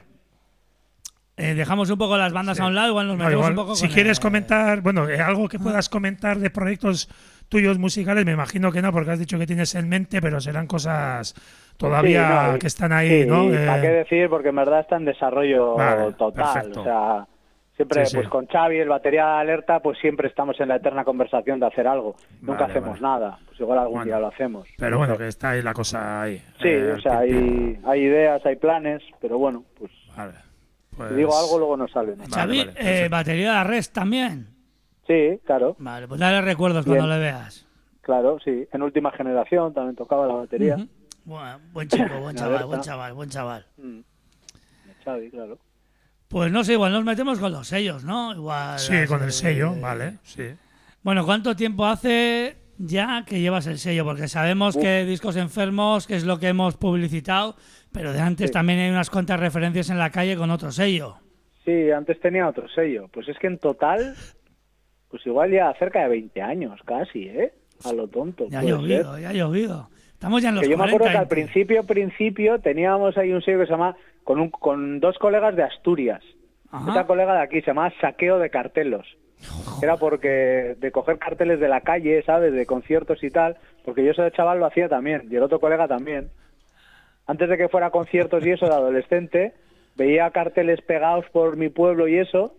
Eh, dejamos un poco las bandas Sí. a un lado, igual nos no, metemos igual, un poco si con quieres el- comentar, bueno, eh, algo que puedas comentar de proyectos tuyos musicales, me imagino que no, porque has dicho que tienes en mente, pero serán cosas todavía Sí, no, y- que están ahí, sí, ¿no? y Eh, ¿para qué decir? Porque en verdad está en desarrollo Vale, total. perfecto. O sea, siempre, Sí, sí. pues con Xavi, el batería de alerta, pues siempre estamos en la eterna conversación de hacer algo. Nunca Vale, hacemos vale. nada. Pues igual algún Bueno, día lo hacemos. pero bueno, que está ahí la cosa ahí. Sí, eh, o sea, pim, pim. hay, hay ideas, hay planes, pero bueno, pues Vale. Pues, si digo algo luego no sale. ¿no? Vale, Xavi, vale, eh, perfecto. batería de Arrest también. Sí, claro, Vale, pues dale recuerdos cuando Bien. le veas. claro, sí. En última generación también tocaba la batería. Ujú. Bueno, buen chico, buen La chaval, Berta. buen chaval, buen chaval. Mm. Xavi, claro. Pues no sé, igual nos metemos con los sellos, ¿no? Igual. Sí, las, con el eh, sello, vale, sí. Bueno, ¿cuánto tiempo hace ya que llevas el sello? Porque sabemos Uf. que Discos Enfermos, que es lo que hemos publicitado, pero de antes Sí. también hay unas cuantas referencias en la calle con otro sello. Sí, antes tenía otro sello. Pues es que en total, pues igual ya cerca de veinte años casi, ¿eh? A lo tonto. Ya ha puede llovido, ser. ya ha llovido. Estamos ya en los Que yo me acuerdo que cuarenta. al principio, principio, teníamos ahí un sello que se llama, con, un, con dos colegas de Asturias. Ajá. Esta colega de aquí se llama Saqueo de Cartelos. Era porque de coger carteles de la calle, ¿sabes? De conciertos y tal, porque yo ese chaval lo hacía también, y el otro colega también. Antes de que fuera a conciertos y eso de adolescente, veía carteles pegados por mi pueblo y eso,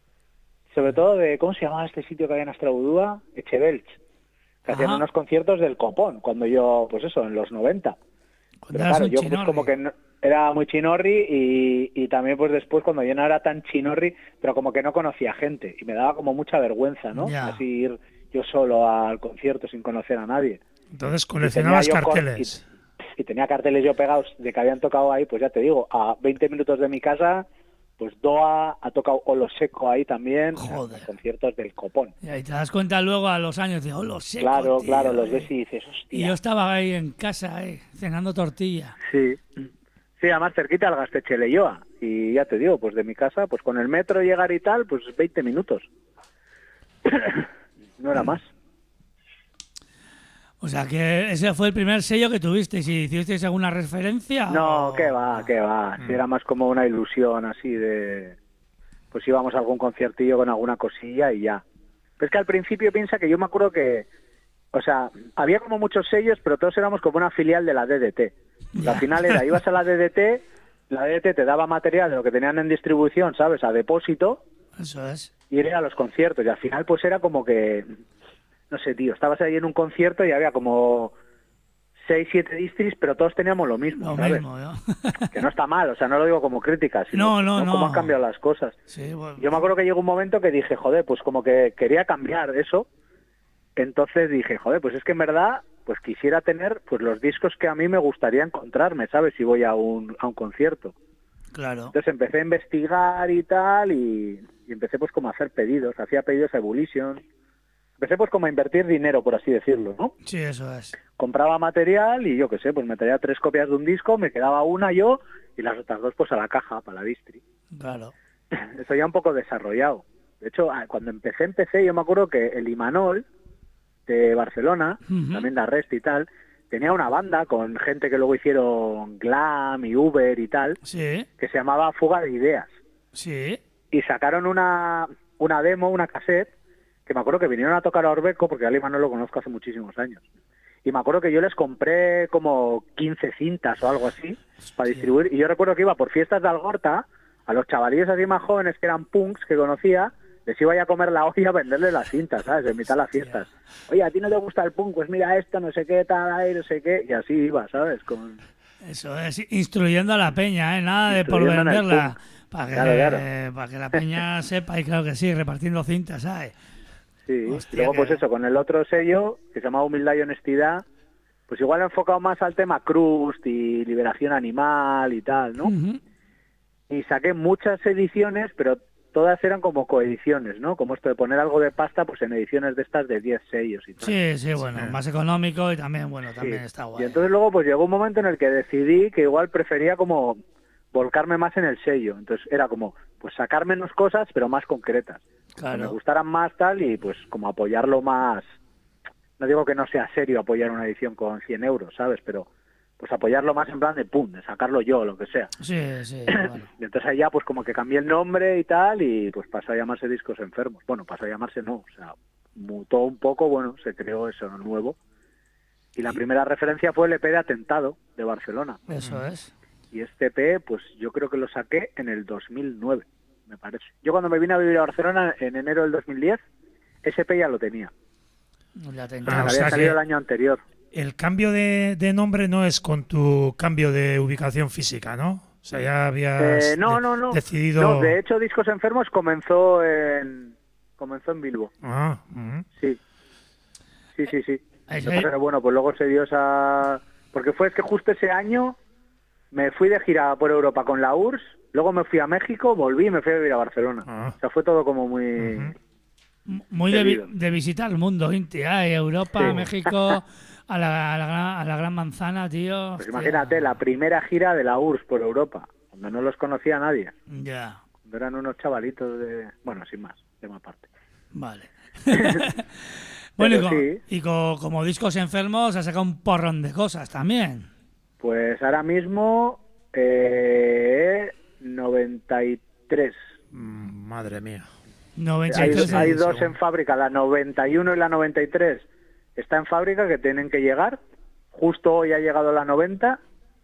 sobre todo de, ¿cómo se llamaba este sitio que había en Astrabudúa? Echebelch, que hacían Ajá. unos conciertos del copón, cuando yo, pues eso, en los noventa. Cuando Pero eras claro, un yo pues chinorri. como que no- era muy chinorri y, y también pues después cuando yo no era tan chinorri, pero como que no conocía gente y me daba como mucha vergüenza, ¿no? Ya. Así ir yo solo al concierto sin conocer a nadie. Entonces Y coleccionabas tenía yo cor- carteles. Y, y tenía carteles yo pegados de que habían tocado ahí, pues ya te digo, a veinte minutos de mi casa pues Doa ha tocado Olo Seco ahí también, Joder. en conciertos del copón. Y ahí te das cuenta luego a los años, digo, oh, lo sé. Claro, tío, claro, los eh. ves y dices, Y hostia. yo estaba ahí en casa, eh, cenando tortilla. Sí, sí, además cerquita al Gasteche Leioa. Y ya te digo, pues de mi casa, pues con el metro llegar y tal, pues veinte minutos. No era más. O sea que ese fue el primer sello que tuviste. Si hicisteis alguna referencia. No, o- qué va, qué va. Si era más como una ilusión así de... Pues íbamos a algún conciertillo con alguna cosilla y ya. Pero es que al principio piensa que yo me acuerdo que... O sea, había como muchos sellos, pero todos éramos como una filial de la D D T. Ya. Al final era, ibas a la D D T, la D D T te daba material de lo que tenían en distribución, ¿sabes? A depósito, Eso es. y ir a los conciertos. Y al final pues era como que... No sé, tío, estabas ahí en un concierto y había como seis, siete distris, pero todos teníamos lo mismo, Lo ¿sabes? mismo, ¿no? Que no está mal, o sea, no lo digo como crítica, sino No, no, no. cómo han cambiado las cosas. Sí, bueno. Yo me acuerdo que llegó un momento que dije, joder, pues como que quería cambiar eso. Entonces dije, joder, pues es que en verdad, pues quisiera tener pues los discos que a mí me gustaría encontrarme, ¿sabes? Si voy a un, a un concierto. Claro. Entonces empecé a investigar y tal, y, y empecé pues como a hacer pedidos, hacía pedidos a Evolution. Empecé pues como a invertir dinero, por así decirlo, ¿no? Sí, eso es. Compraba material y yo qué sé, pues me traía tres copias de un disco, me quedaba una yo y las otras dos pues a la caja, para la distri. Claro. Eso ya un poco desarrollado. De hecho, ah, cuando empecé, empecé, yo me acuerdo que el Imanol de Barcelona, Ujú. también de Arrest y tal, tenía una banda con gente que luego hicieron glam y Uber y tal, Sí, que se llamaba Fuga de Ideas. sí. Y sacaron una, una demo, una cassette, que me acuerdo que vinieron a tocar a Orbeco, porque al Imanol lo conozco hace muchísimos años. Y me acuerdo que yo les compré como quince cintas o algo así para distribuir. Y yo recuerdo que iba por fiestas de Algorta, a los chavalillos así más jóvenes que eran punks que conocía, les iba a ir a comer la olla a venderles las cintas, ¿sabes? En mitad de las fiestas. Oye, ¿a ti no te gusta el punk? Pues mira esto, no sé qué, tal, ahí, no sé qué. Y así iba, ¿sabes? Con... Eso es, instruyendo a la peña, ¿eh? Nada de por Instruyendo en el venderla. punk. Para que, Claro, claro. para que la peña sepa, y claro que sí, repartiendo cintas, ¿sabes? Sí, Hostia, y luego que- pues eso, con el otro sello, que se llama Humildad y Honestidad, pues igual he enfocado más al tema crust y liberación animal y tal, ¿no? Ujú. Y saqué muchas ediciones, pero todas eran como coediciones, ¿no? Como esto de poner algo de pasta, pues en ediciones de estas de diez sellos y tal. Sí, sí, bueno, más económico y también, bueno, Sí. también está guay. Y entonces luego pues llegó un momento en el que decidí que igual prefería como volcarme más en el sello. Entonces era como, pues sacar menos cosas, pero más concretas. Que me Claro, gustaran más tal y pues como apoyarlo más. No digo que no sea serio apoyar una edición con cien euros, ¿sabes? Pero pues apoyarlo más en plan de pum, de sacarlo yo, lo que sea. sí, sí, bueno. Y entonces ahí ya pues como que cambié el nombre y tal y pues pasó a llamarse Discos Enfermos. Bueno, pasó a llamarse no, o sea, mutó un poco, bueno, se creó eso nuevo. Y la primera referencia fue el E P de Atentado de Barcelona. Eso es. Y este E P, pues yo creo que lo saqué en el dos mil nueve, me parece. Yo cuando me vine a vivir a Barcelona en enero del dos mil diez, ese E P ya lo tenía. Ya te Ah, Porque o había sea salido que- el año anterior. El cambio de, de nombre no es con tu cambio de ubicación física, ¿no? O sea, ya habías Eh, no, de- no, no. decidido... No, de hecho, Discos Enfermos comenzó en comenzó en Bilbo. Ah, ujú. Sí. Sí, sí, sí. Ahí Lo sí. que pasa es que, bueno, pues luego se dio esa... Porque fue es que justo ese año me fui de gira por Europa con la U R S, luego me fui a México, volví y me fui a vivir a Barcelona. Ah. O sea, fue todo como muy... Ujú. Muy de, vi- Seguido. de visitar el mundo, Inti, ¿eh? Europa, Sí. México, a la, a, la gran, a la gran manzana, tío. Pues hostia. imagínate, la primera gira de la U R S por Europa, cuando no los conocía nadie. Ya, Cuando eran unos chavalitos de... Bueno, sin más, tema aparte. vale. Bueno, y, Pero co- sí. y co- como discos enfermos ha sacado un porrón de cosas también. Pues ahora mismo, eh, noventa y tres. Mm, Madre mía. noventa y Hay, tres hay en- dos en fábrica, la noventa y uno y la noventa y tres está en fábrica, que tienen que llegar. Justo hoy ha llegado la noventa.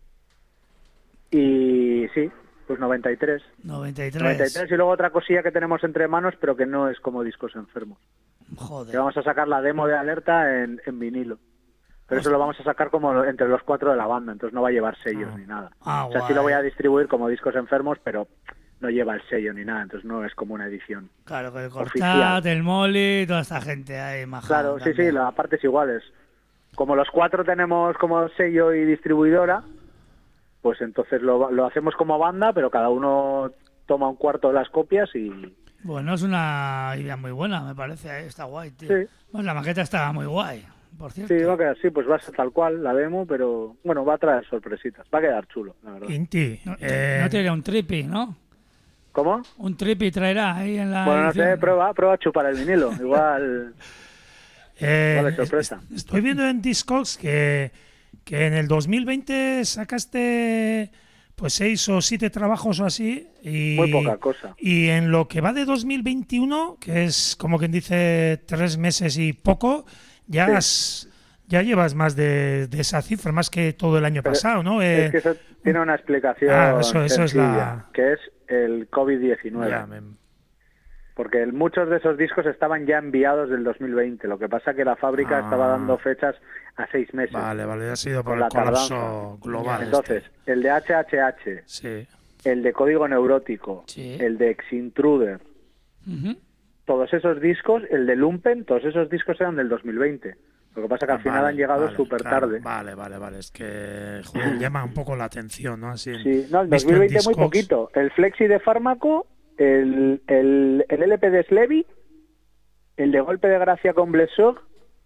Y sí, pues noventa y tres. noventa y tres. noventa y tres y luego otra cosilla que tenemos entre manos, pero que no es como Discos Enfermos. Que Joder. vamos a sacar la demo de Alerta en, en vinilo. Pero eso lo vamos a sacar como entre los cuatro de la banda, entonces no va a llevar sellos ni nada. Ah, O sea, sí guay. lo voy a distribuir como Discos Enfermos, pero no lleva el sello ni nada, entonces no es como una edición. Claro, que el oficial. Cortat, el Molly, toda esta gente ahí, maja. Claro, sí, sí, también. las partes iguales. Como los cuatro tenemos como sello y distribuidora, pues entonces lo, lo hacemos como banda, pero cada uno toma un cuarto de las copias y... Bueno, es una idea muy buena, me parece. eh, Está guay, tío. Sí. Bueno, la maqueta estaba muy guay, por cierto. Sí, va a quedar así, pues va a ser tal cual la demo, pero bueno, va a traer sorpresitas. Va a quedar chulo, la verdad. Inti, No, eh, no traerá un trippy, ¿no? ¿Cómo? Un trippy traerá ahí en la Bueno, no sé, edición. prueba, prueba a chupar el vinilo. Igual... eh, Vale, sorpresa. est- estoy viendo en Discogs que, que en el dos mil veinte sacaste pues seis o siete trabajos o así. Y, Muy poca cosa. Y en lo que va de dos mil veintiuno, que es como quien dice tres meses y poco, ya Sí. has- ya llevas más de, de esa cifra, más que todo el año Pero pasado, ¿no? Eh, Es que eso tiene una explicación Ah, eso- eso es sencilla, la- que es el covid diecinueve. ya, me- Porque el- muchos de esos discos estaban ya enviados del dos mil veinte. Lo que pasa que la fábrica Ah. estaba dando fechas a seis meses. Vale, vale, ha sido por Con el la colapso tardanza. global. Entonces, este. el de H H H, Sí. el de Código Neurótico, Sí. el de Ex-Intruder, Ujú. todos esos discos, el de Lumpen, todos esos discos eran del dos mil veinte. Lo que pasa que al final Vale, han llegado vale, súper claro, tarde. Vale, vale, vale. Es que joder, llama un poco la atención, ¿no? Así, Sí, no, el visto en dos mil veinte muy Discogs. poquito. El Flexi de Fármaco, el, el, el L P de Slevy, el de Golpe de Gracia con Blesog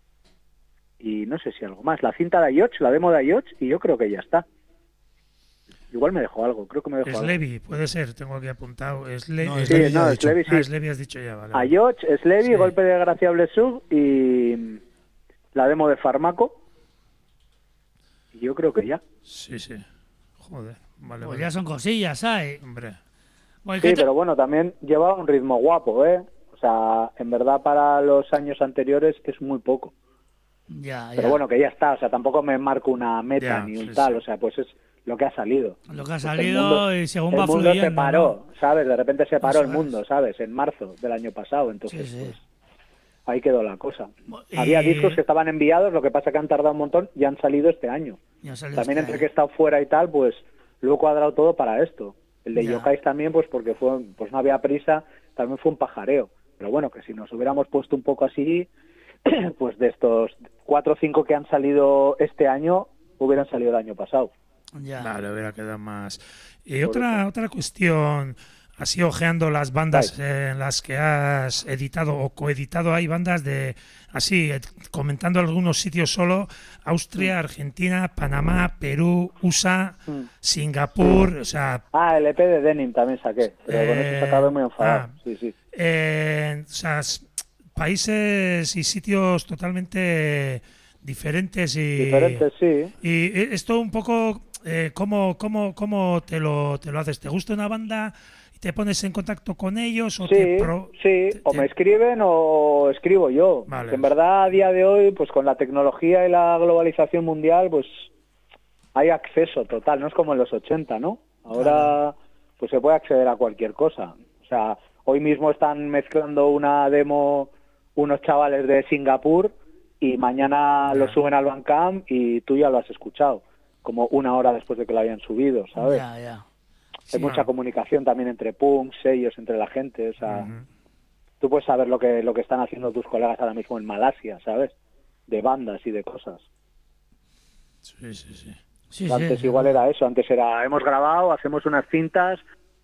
y no sé si algo más. La cinta de Ayoch, la demo de Ayoch, y yo creo que ya está. Igual me dejó algo, creo que me dejó Es algo. Levi, puede ser, tengo aquí apuntado. Es Le- No, es es Sí, Levi ya no, he es dicho. Slevy, Ah, sí. es Levi, has dicho ya, vale. vale. Ayoch, Slevy, Sí. Golpe de Gracia Blesug y la demo de Fármaco. Y yo creo que ya. Sí, sí. Joder, vale, Pues vale. ya son cosillas, ¿sabes? Hombre, Bueno, Sí, ¿qué te- pero bueno, también lleva un ritmo guapo, ¿eh? O sea, en verdad para los años anteriores es muy poco. Ya, ya. Pero bueno, que ya está, o sea, tampoco me marco una meta Ya, ni un sí, tal, sí. o sea, pues es lo que ha salido. Lo que ha Pues el salido mundo- y según el va mundo fluyendo, se paró, ¿no? ¿sabes? De repente se paró Eso el es. mundo, ¿sabes? En marzo del año pasado, entonces Sí, sí. pues ahí quedó la cosa. Y- Había discos que estaban enviados, lo que pasa que han tardado un montón y han salido este año. Ya salió También este entre que he año. estado fuera y tal, pues lo he cuadrado todo para esto. El de Ya. Yokais también, pues porque fue, pues no había prisa, también fue un pajareo. Pero bueno, que si nos hubiéramos puesto un poco así, pues de estos cuatro o cinco que han salido este año, hubieran salido el año pasado. Ya. vale, hubiera quedado más. Y Por otra, otra cuestión, así ojeando las bandas eh, en las que has editado o coeditado, hay bandas de, así, eh, comentando algunos sitios solo, Austria, Argentina, Panamá, Perú, U S A, Mm. Singapur, o sea, Ah, el E P de Denim también saqué, pero con Eh, eso se acabé muy enfadado. ah. Sí, sí. eh, o sea, s- países y sitios totalmente diferentes y... Diferentes, sí. Y eh, esto un poco, eh, ¿cómo, cómo, cómo te, lo, te lo haces? ¿Te gusta una banda y te pones en contacto con ellos? O Sí, te pro- sí, te- o te- me escriben o escribo yo. Vale. Que en verdad a día de hoy, pues con la tecnología y la globalización mundial, pues hay acceso total, no es como en los ochenta, ¿no? Ahora pues se puede acceder a cualquier cosa. O sea, hoy mismo están mezclando una demo unos chavales de Singapur y mañana lo suben al Bandcamp y tú ya lo has escuchado, como una hora después de que lo hayan subido, ¿sabes? Ya, ya. Hay mucha comunicación también entre punks, sellos, entre la gente, o sea, Ujú. tú puedes saber lo que lo que están haciendo tus colegas ahora mismo en Malasia, ¿sabes? De bandas y de cosas. Sí, sí, sí. Sí, Antes sí. igual era eso, antes era, hemos grabado, hacemos unas cintas,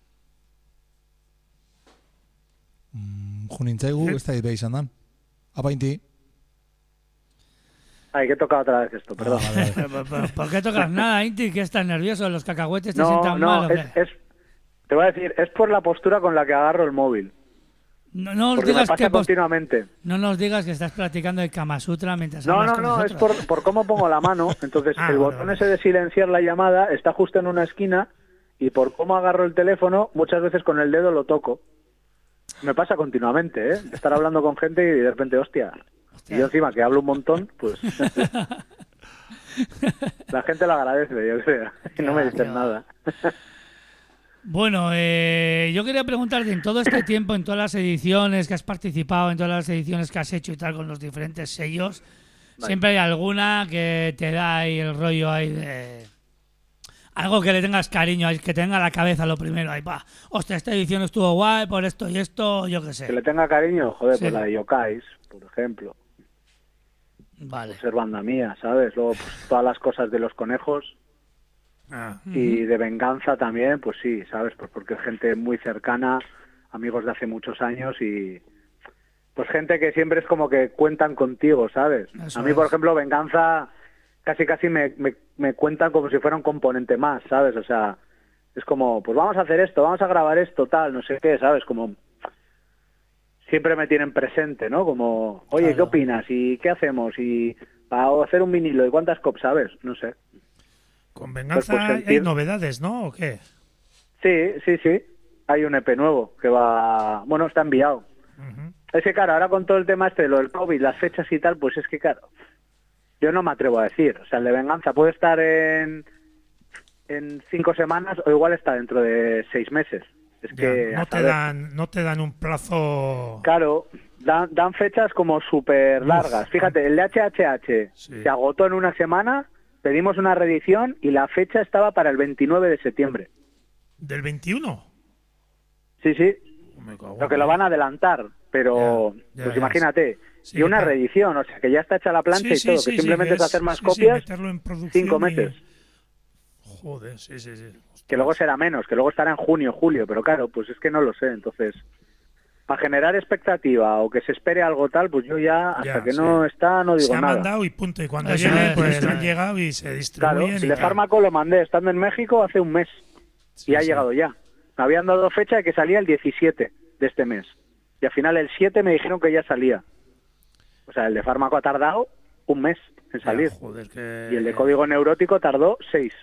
Mm, Junintzaigu, ez da izan dan. Apa, inti. ay, que he tocado otra vez esto, perdón. Ah, vale, vale. Pero, pero, pero, ¿por qué tocas nada, Inti? ¿Que estás nervioso? ¿Los cacahuetes te No, sientan mal no, o es, qué? es, te voy a decir, es por la postura con la que agarro el móvil, No, no nos porque me digas pasa que pos- continuamente. no nos digas que estás practicando el Kama Sutra mientras No, hablas no, con no, es nosotros. por, por cómo pongo la mano. Entonces, Ah, el vale, botón vale. ese de silenciar la llamada está justo en una esquina y por cómo agarro el teléfono, muchas veces con el dedo lo toco. Me pasa continuamente, ¿eh? De estar hablando con gente y de repente, hostia. Y yo encima que hablo un montón, pues... la gente lo agradece, yo creo. Y no me Ya, dicen ya. nada. Bueno, eh, yo quería preguntarte, en todo este tiempo, en todas las ediciones que has participado, en todas las ediciones que has hecho y tal, con los diferentes sellos, siempre hay alguna que te da ahí el rollo ahí de... Algo que le tengas cariño, que tenga la cabeza lo primero, ahí va. Hostia, esta edición estuvo guay por esto y esto, yo qué Que sé. le tenga cariño, joder, Sí. pues la de Yokais, por ejemplo. Vale. Ser banda mía, ¿sabes? Luego, pues todas las cosas de los conejos. Ah, Y de venganza también, pues sí, ¿sabes? Pues porque es gente muy cercana, amigos de hace muchos años y pues gente que siempre es como que cuentan contigo, ¿sabes? Eso A mí, por es. ejemplo, venganza casi casi me, me, me cuentan como si fuera un componente más, ¿sabes? O sea, es como, pues vamos a hacer esto, vamos a grabar esto, tal, no sé qué, ¿sabes? Como siempre me tienen presente, ¿no? Como, oye, ¿qué Claro. opinas? ¿Y qué hacemos? ¿Y para hacer un vinilo? ¿Y cuántas cops, sabes? No sé. con venganza Pues, pues, hay sentir- novedades, ¿no? ¿O qué? Sí, sí, sí. Hay un E P nuevo que va... Bueno, está enviado. Ujú. Es que, claro, ahora con todo el tema este, lo del COVID, las fechas y tal, pues es que, claro, yo no me atrevo a decir. O sea, el de venganza puede estar en, en cinco semanas o igual está dentro de seis meses. Es Ya, que, a no te saber. dan, no te dan un plazo. Claro, dan, dan fechas como súper Uf. largas. Fíjate, el de H H H Sí. se agotó en una semana, pedimos una reedición y la fecha estaba para el veintinueve de septiembre. ¿Del veintiuno? Sí, sí, Oh, me cago lo que en lo Dios. van a adelantar, pero Ya, ya, pues ya. imagínate. Sí, y una claro. reedición, o sea, que ya está hecha la plancha Sí, y sí, todo, sí, que sí, simplemente que es hacer más sí, sí, copias, meterlo en producción cinco y- meses. Joder, sí, sí, sí. Que luego será menos, que luego estará en junio, julio, pero claro, pues es que no lo sé, entonces... Para generar expectativa o que se espere algo tal, pues yo ya, hasta Ya, que sí. no está, no digo Se ha nada. mandado y punto. Y cuando Eso llegue, es, pues eso han es. llegado y se Claro, distribuyen. el y de tal. fármaco lo mandé estando en México hace un mes Sí, y ha sí. llegado ya. Me habían dado fecha de que salía el diecisiete de este mes. Y al final el siete me dijeron que ya salía. O sea, el de fármaco ha tardado un mes en Ya, salir. joder, que... Y el de código neurótico tardó seis.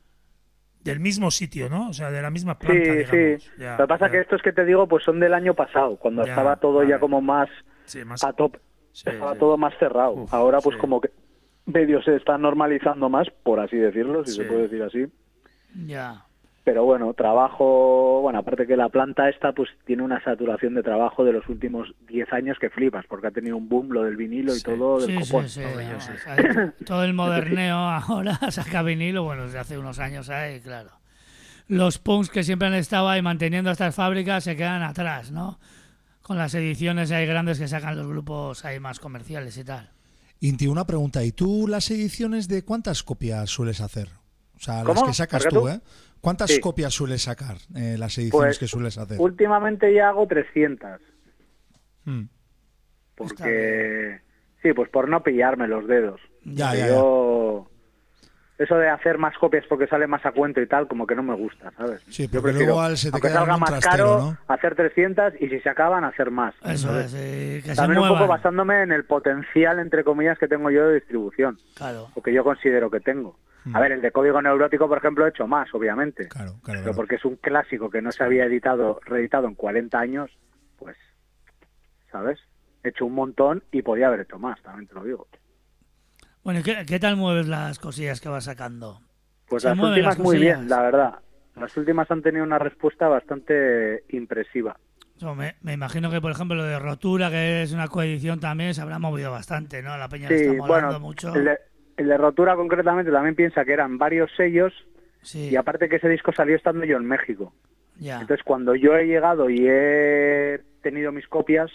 Del mismo sitio, ¿no? O sea, de la misma Sí, planta, sí. digamos. Ya, Lo que pasa ya. que estos que te digo pues son del año pasado, cuando Ya, estaba todo ya vale. como más Sí, más... a top. Sí, Estaba sí. todo más cerrado. Uf, Ahora pues sí. como que medio se está normalizando más, por así decirlo, si Sí. se puede decir así. Ya. Pero bueno, trabajo, bueno, aparte que la planta esta pues tiene una saturación de trabajo de los últimos diez años que flipas, porque ha tenido un boom lo del vinilo y Sí. todo del Sí, copón. sí, sí. Todo ello, vamos, sí. ahí todo el moderneo ahora saca vinilo, bueno, desde hace unos años ahí, claro. Los punks que siempre han estado ahí manteniendo estas fábricas se quedan atrás, ¿no? Con las ediciones ahí grandes que sacan los grupos ahí más comerciales y tal. Inti, una pregunta. ¿Y tú las ediciones de cuántas copias sueles hacer? O sea, las ¿Cómo? que sacas ¿Por qué tú, tú? ¿eh? ¿Cuántas Sí. copias sueles sacar? Eh, las ediciones Pues que sueles hacer. últimamente ya hago trescientas, Mm. porque sí, pues por no pillarme los dedos. Ya, Que ya, yo eso de hacer más copias porque sale más a cuento y tal, como que no me gusta, ¿sabes? Sí, Yo porque prefiero, luego al se te aunque queda salga un más trastero, caro, ¿no? hacer trescientas y si se acaban, hacer más. Eso ¿sabes? es, eh, que se También un muevan. poco basándome en el potencial, entre comillas, que tengo yo de distribución, Claro. o que yo considero que tengo. Mm. A ver, el de código neurótico, por ejemplo, he hecho más, obviamente. Claro, claro, Pero claro. porque es un clásico que no se había editado, reeditado en cuarenta años, pues, ¿sabes? He hecho un montón y podía haber hecho más, también te lo digo. Bueno, ¿y ¿qué, qué tal mueves las cosillas que vas sacando? Pues Se las mueven últimas las muy cosillas. bien, la verdad. Las últimas han tenido una respuesta bastante impresiva. Yo me, me imagino que, por ejemplo, lo de Rotura, que es una coedición también, se habrá movido bastante, ¿no? La peña le Sí, está molando bueno, mucho. el de, el de Rotura concretamente también piensa que eran varios sellos Sí, y aparte que ese disco salió estando yo en México. ya. Entonces cuando yo he llegado y he tenido mis copias,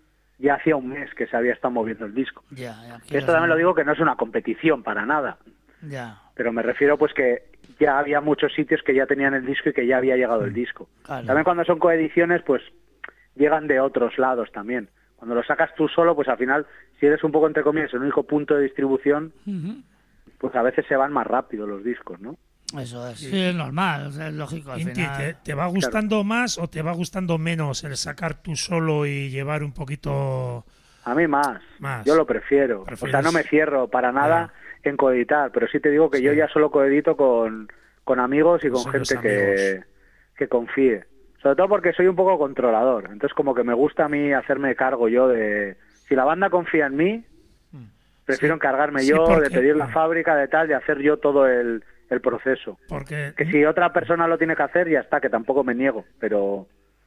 ya hacía un mes que se había estado moviendo el disco. ya, ya, Que quieras esto también o lo no. digo que no es una competición para nada, Ya, pero me refiero pues que ya había muchos sitios que ya tenían el disco y que ya había llegado el disco. claro. También cuando son coediciones, pues llegan de otros lados también. Cuando lo sacas tú solo, pues al final, si eres un poco entre comillas el único punto de distribución, Ujú. pues a veces se van más rápido los discos, ¿no? Eso es. Sí, es normal, o sea, es lógico al Inti, final. ¿te, te va gustando más o te va gustando menos el sacar tú solo y llevar un poquito... A mí más. Más. Yo lo prefiero. Prefieres- O sea, no me cierro para nada en coeditar, pero sí te digo que yo ya solo coedito con, con amigos y con Con sellos gente que, que confíe. Sobre todo porque soy un poco controlador. Entonces como que me gusta a mí hacerme cargo yo de... Si la banda confía en mí, prefiero Sí. encargarme Sí, yo porque- de pedir la fábrica, de tal, de hacer yo todo el, el proceso. Porque... Que si otra persona lo tiene que hacer, ya está, que tampoco me niego, pero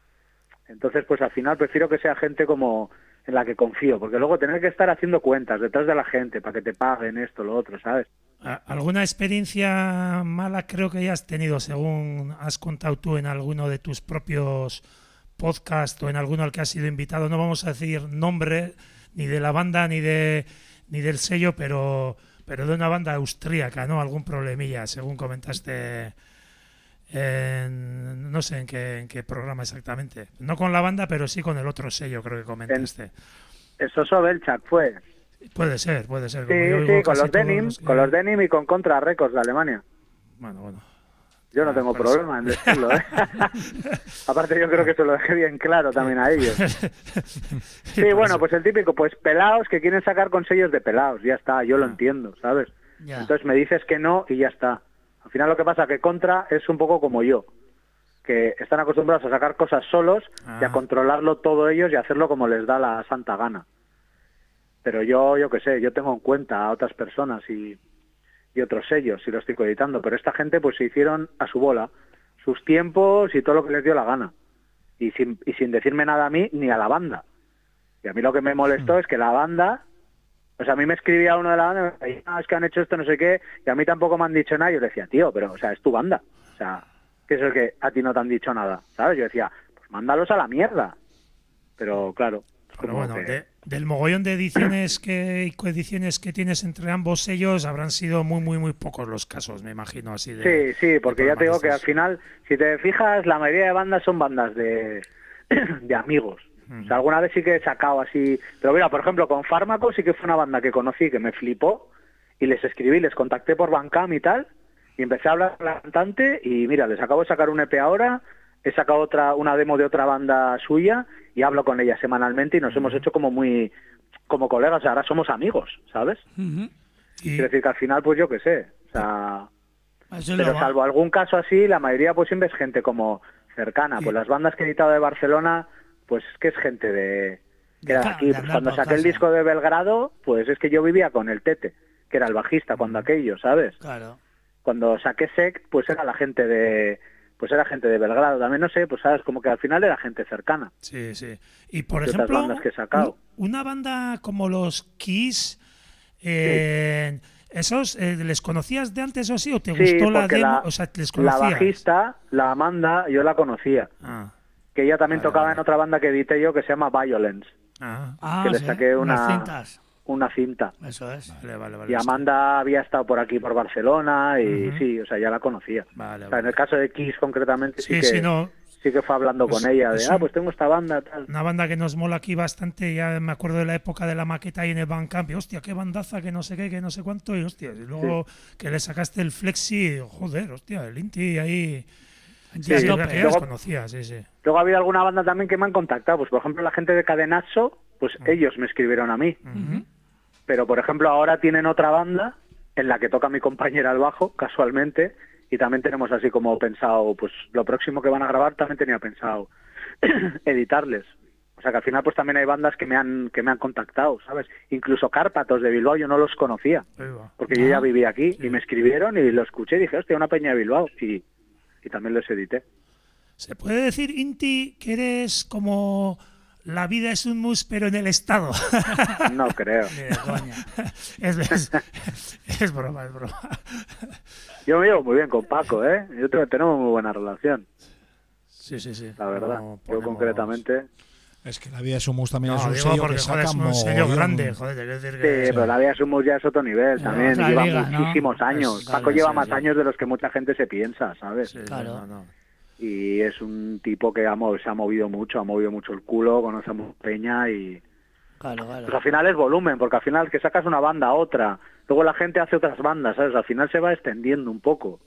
entonces pues al final prefiero que sea gente como en la que confío, porque luego tener que estar haciendo cuentas detrás de la gente para que te paguen esto, lo otro, ¿sabes? ¿A- ¿Alguna experiencia mala creo que ya has tenido, según has contado tú en alguno de tus propios podcasts o en alguno al que has sido invitado? No vamos a decir nombre ni de la banda ni de ni del sello, pero pero de una banda austríaca, ¿no? Algún problemilla, según comentaste en, no sé en qué, en qué programa exactamente. No con la banda, pero sí con el otro sello, creo que comentaste. Eso Sobelchak fue. Puede ser, puede ser. Sí, como yo sí, oigo con casi los todos Denim, los que- con los Denim y con Contra Records de Alemania. Bueno, bueno. Yo no Ah, tengo por eso. problema en decirlo, ¿eh? Aparte yo creo que se lo dejé bien claro también a ellos. Sí, por bueno, eso. pues el típico, pues pelaos que quieren sacar con sellos de pelaos, ya está, yo lo Ah. entiendo, ¿sabes? Ya. Entonces me dices que no y ya está. Al final lo que pasa que Contra es un poco como yo, que están acostumbrados a sacar cosas solos y a Ah. controlarlo todo ellos y hacerlo como les da la santa gana. Pero yo, yo qué sé, yo tengo en cuenta a otras personas y, y otros sellos y lo estoy coeditando, pero esta gente pues se hicieron a su bola, sus tiempos y todo lo que les dio la gana. Y sin, y sin decirme nada a mí ni a la banda. Y a mí lo que me molestó es que la banda, o sea, a mí me escribía uno de la banda y me decía, ah, es que han hecho esto, no sé qué, y a mí tampoco me han dicho nada. Y yo le decía, tío, pero, o sea, es tu banda. O sea, ¿qué es el que a ti no te han dicho nada? ¿Sabes? Yo decía, pues mándalos a la mierda. Pero claro, es Pero como bueno, que- de- del mogollón de ediciones que y coediciones que tienes entre ambos sellos habrán sido muy, muy, muy pocos los casos, me imagino, así de... Sí, sí, porque de ya te digo que al programas final, si te fijas, la mayoría de bandas son bandas de, de amigos. O sea, alguna vez sí que he sacado así... Pero mira, por ejemplo, con Fármaco sí que fue una banda que conocí, que me flipó, y les escribí, les contacté por Bandcamp y tal, y empecé a hablar con la cantante, y mira, les acabo de sacar un E P ahora, he sacado otra una demo de otra banda suya, y hablo con ella semanalmente, y nos hemos hecho como muy... como colegas, o sea, ahora somos amigos, ¿sabes? Ujú. Y, Quiero decir que al final, pues yo qué sé, o sea... Eso es Pero lo salvo algún caso así, la mayoría pues siempre es gente como cercana. Pues las bandas que he editado de Barcelona, pues es que es gente de... que era de ca- aquí. de Pues andar cuando por saqué el casa. disco de Belgrado, pues es que yo vivía con el Tete, que era el bajista cuando aquello, ¿sabes? Claro. Cuando saqué Sec, pues era la gente de... pues era gente de Belgrado. También no sé, pues sabes, como que al final era gente cercana. sí, sí. Y por de otras ejemplo, bandas que he sacado. un- una banda como los Kiss, eh, ¿esos eh, les conocías de antes o sí? ¿O te Sí, gustó la porque demo? la, O sea, ¿les la conocías? bajista, la Amanda, yo la conocía. Ah, Que ella también Vale, tocaba vale. en otra banda que edité yo que se llama Violence. ah, Ah, que le sí, saqué unas una- cintas. Una cinta. Eso es. vale, vale, vale. Y Amanda había estado por aquí, por Barcelona, y Ujú. sí, o sea, ya la conocía. Vale, O sea, en vale. el caso de Kiss concretamente sí, Sí, que sí, no. sí que fue hablando Pues- con ella de, es ah, un- pues tengo esta banda, tal. Una banda que nos mola aquí bastante, ya me acuerdo de la época de la maqueta ahí en el Bandcamp, y hostia, qué bandaza, que no sé qué, que no sé cuánto, y hostia, y luego que le sacaste el Flexi, joder, hostia, el Inti ahí... Ya Sí, tope. que ya Luego- les conocía, sí, sí. Luego ha habido alguna banda también que me han contactado, pues por ejemplo la gente de Cadenazo, pues ellos me escribieron a mí. Ujú. Pero por ejemplo ahora tienen otra banda en la que toca mi compañera al bajo, casualmente, y también tenemos así como pensado, pues lo próximo que van a grabar también tenía pensado editarles. O sea que al final pues también hay bandas que me han que me han contactado, ¿sabes? Incluso Cárpatos de Bilbao yo no los conocía, Ahí va. porque yo ya Ah, vivía aquí y me escribieron y lo escuché y dije, hostia, una peña de Bilbao, y, y también los edité. ¿Se puede decir, Inti, que eres como la vida es un mus, pero en el estado? No creo. Ni de coña. es, es, es broma, es broma. Yo me llevo muy bien con Paco, ¿eh? Yo tengo, tenemos muy buena relación, Sí, sí, sí. la verdad. No Yo ponemos- concretamente... Es que la vida es un mus también No, es un digo sello porque, que joder, saca es un sello mogollón. grande, joder, te quiero decir Sí, que... pero la vida Sumus ya es otro nivel también, otra lleva liga, ¿no? muchísimos años. Es- Paco claro, lleva sí, más sí. años de los que mucha gente se piensa, ¿sabes? Sí, Claro. no, no. Y es un tipo que ha mo- se ha movido mucho, ha movido mucho el culo, conoce a mucha peña y... Claro, claro. Pues al final es volumen, porque al final que sacas una banda a otra, luego la gente hace otras bandas, ¿sabes? Al final se va extendiendo un poco.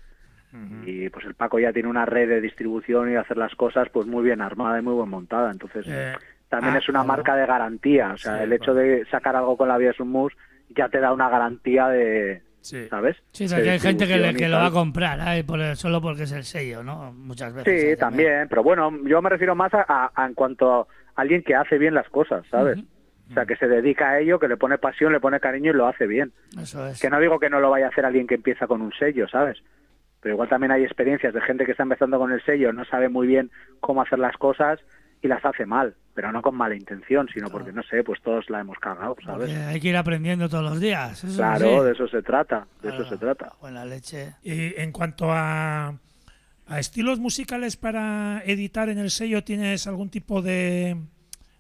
Y pues el Paco ya tiene una red de distribución y de hacer las cosas pues muy bien armada y muy bien montada, entonces... Eh, También ah, es una claro. marca de garantía, o sea, Sí, el hecho claro. de sacar algo con la Vía Sumus ya te da una garantía de, Sí. ¿sabes? Sí, o De sea, que hay gente que, le- distribución y que lo va a tal. comprar, ¿eh? Por el- solo porque es el sello, ¿no? Muchas veces. Sí, ¿eh? también, pero bueno, yo me refiero más a, a- a en cuanto a alguien que hace bien las cosas, ¿sabes? O sea, que se dedica a ello, que le pone pasión, le pone cariño y lo hace bien. Eso es. Que no digo que no lo vaya a hacer alguien que empieza con un sello, ¿sabes? Pero igual también hay experiencias de gente que está empezando con el sello, no sabe muy bien cómo hacer las cosas y las hace mal, pero no con mala intención, sino porque, no sé, pues todos la hemos cagado, ¿sabes? Porque hay que ir aprendiendo todos los días. Eso Claro, sí. de eso se trata, de eso Claro. se trata. Buena leche. Y en cuanto a, a estilos musicales para editar en el sello, ¿tienes algún tipo de,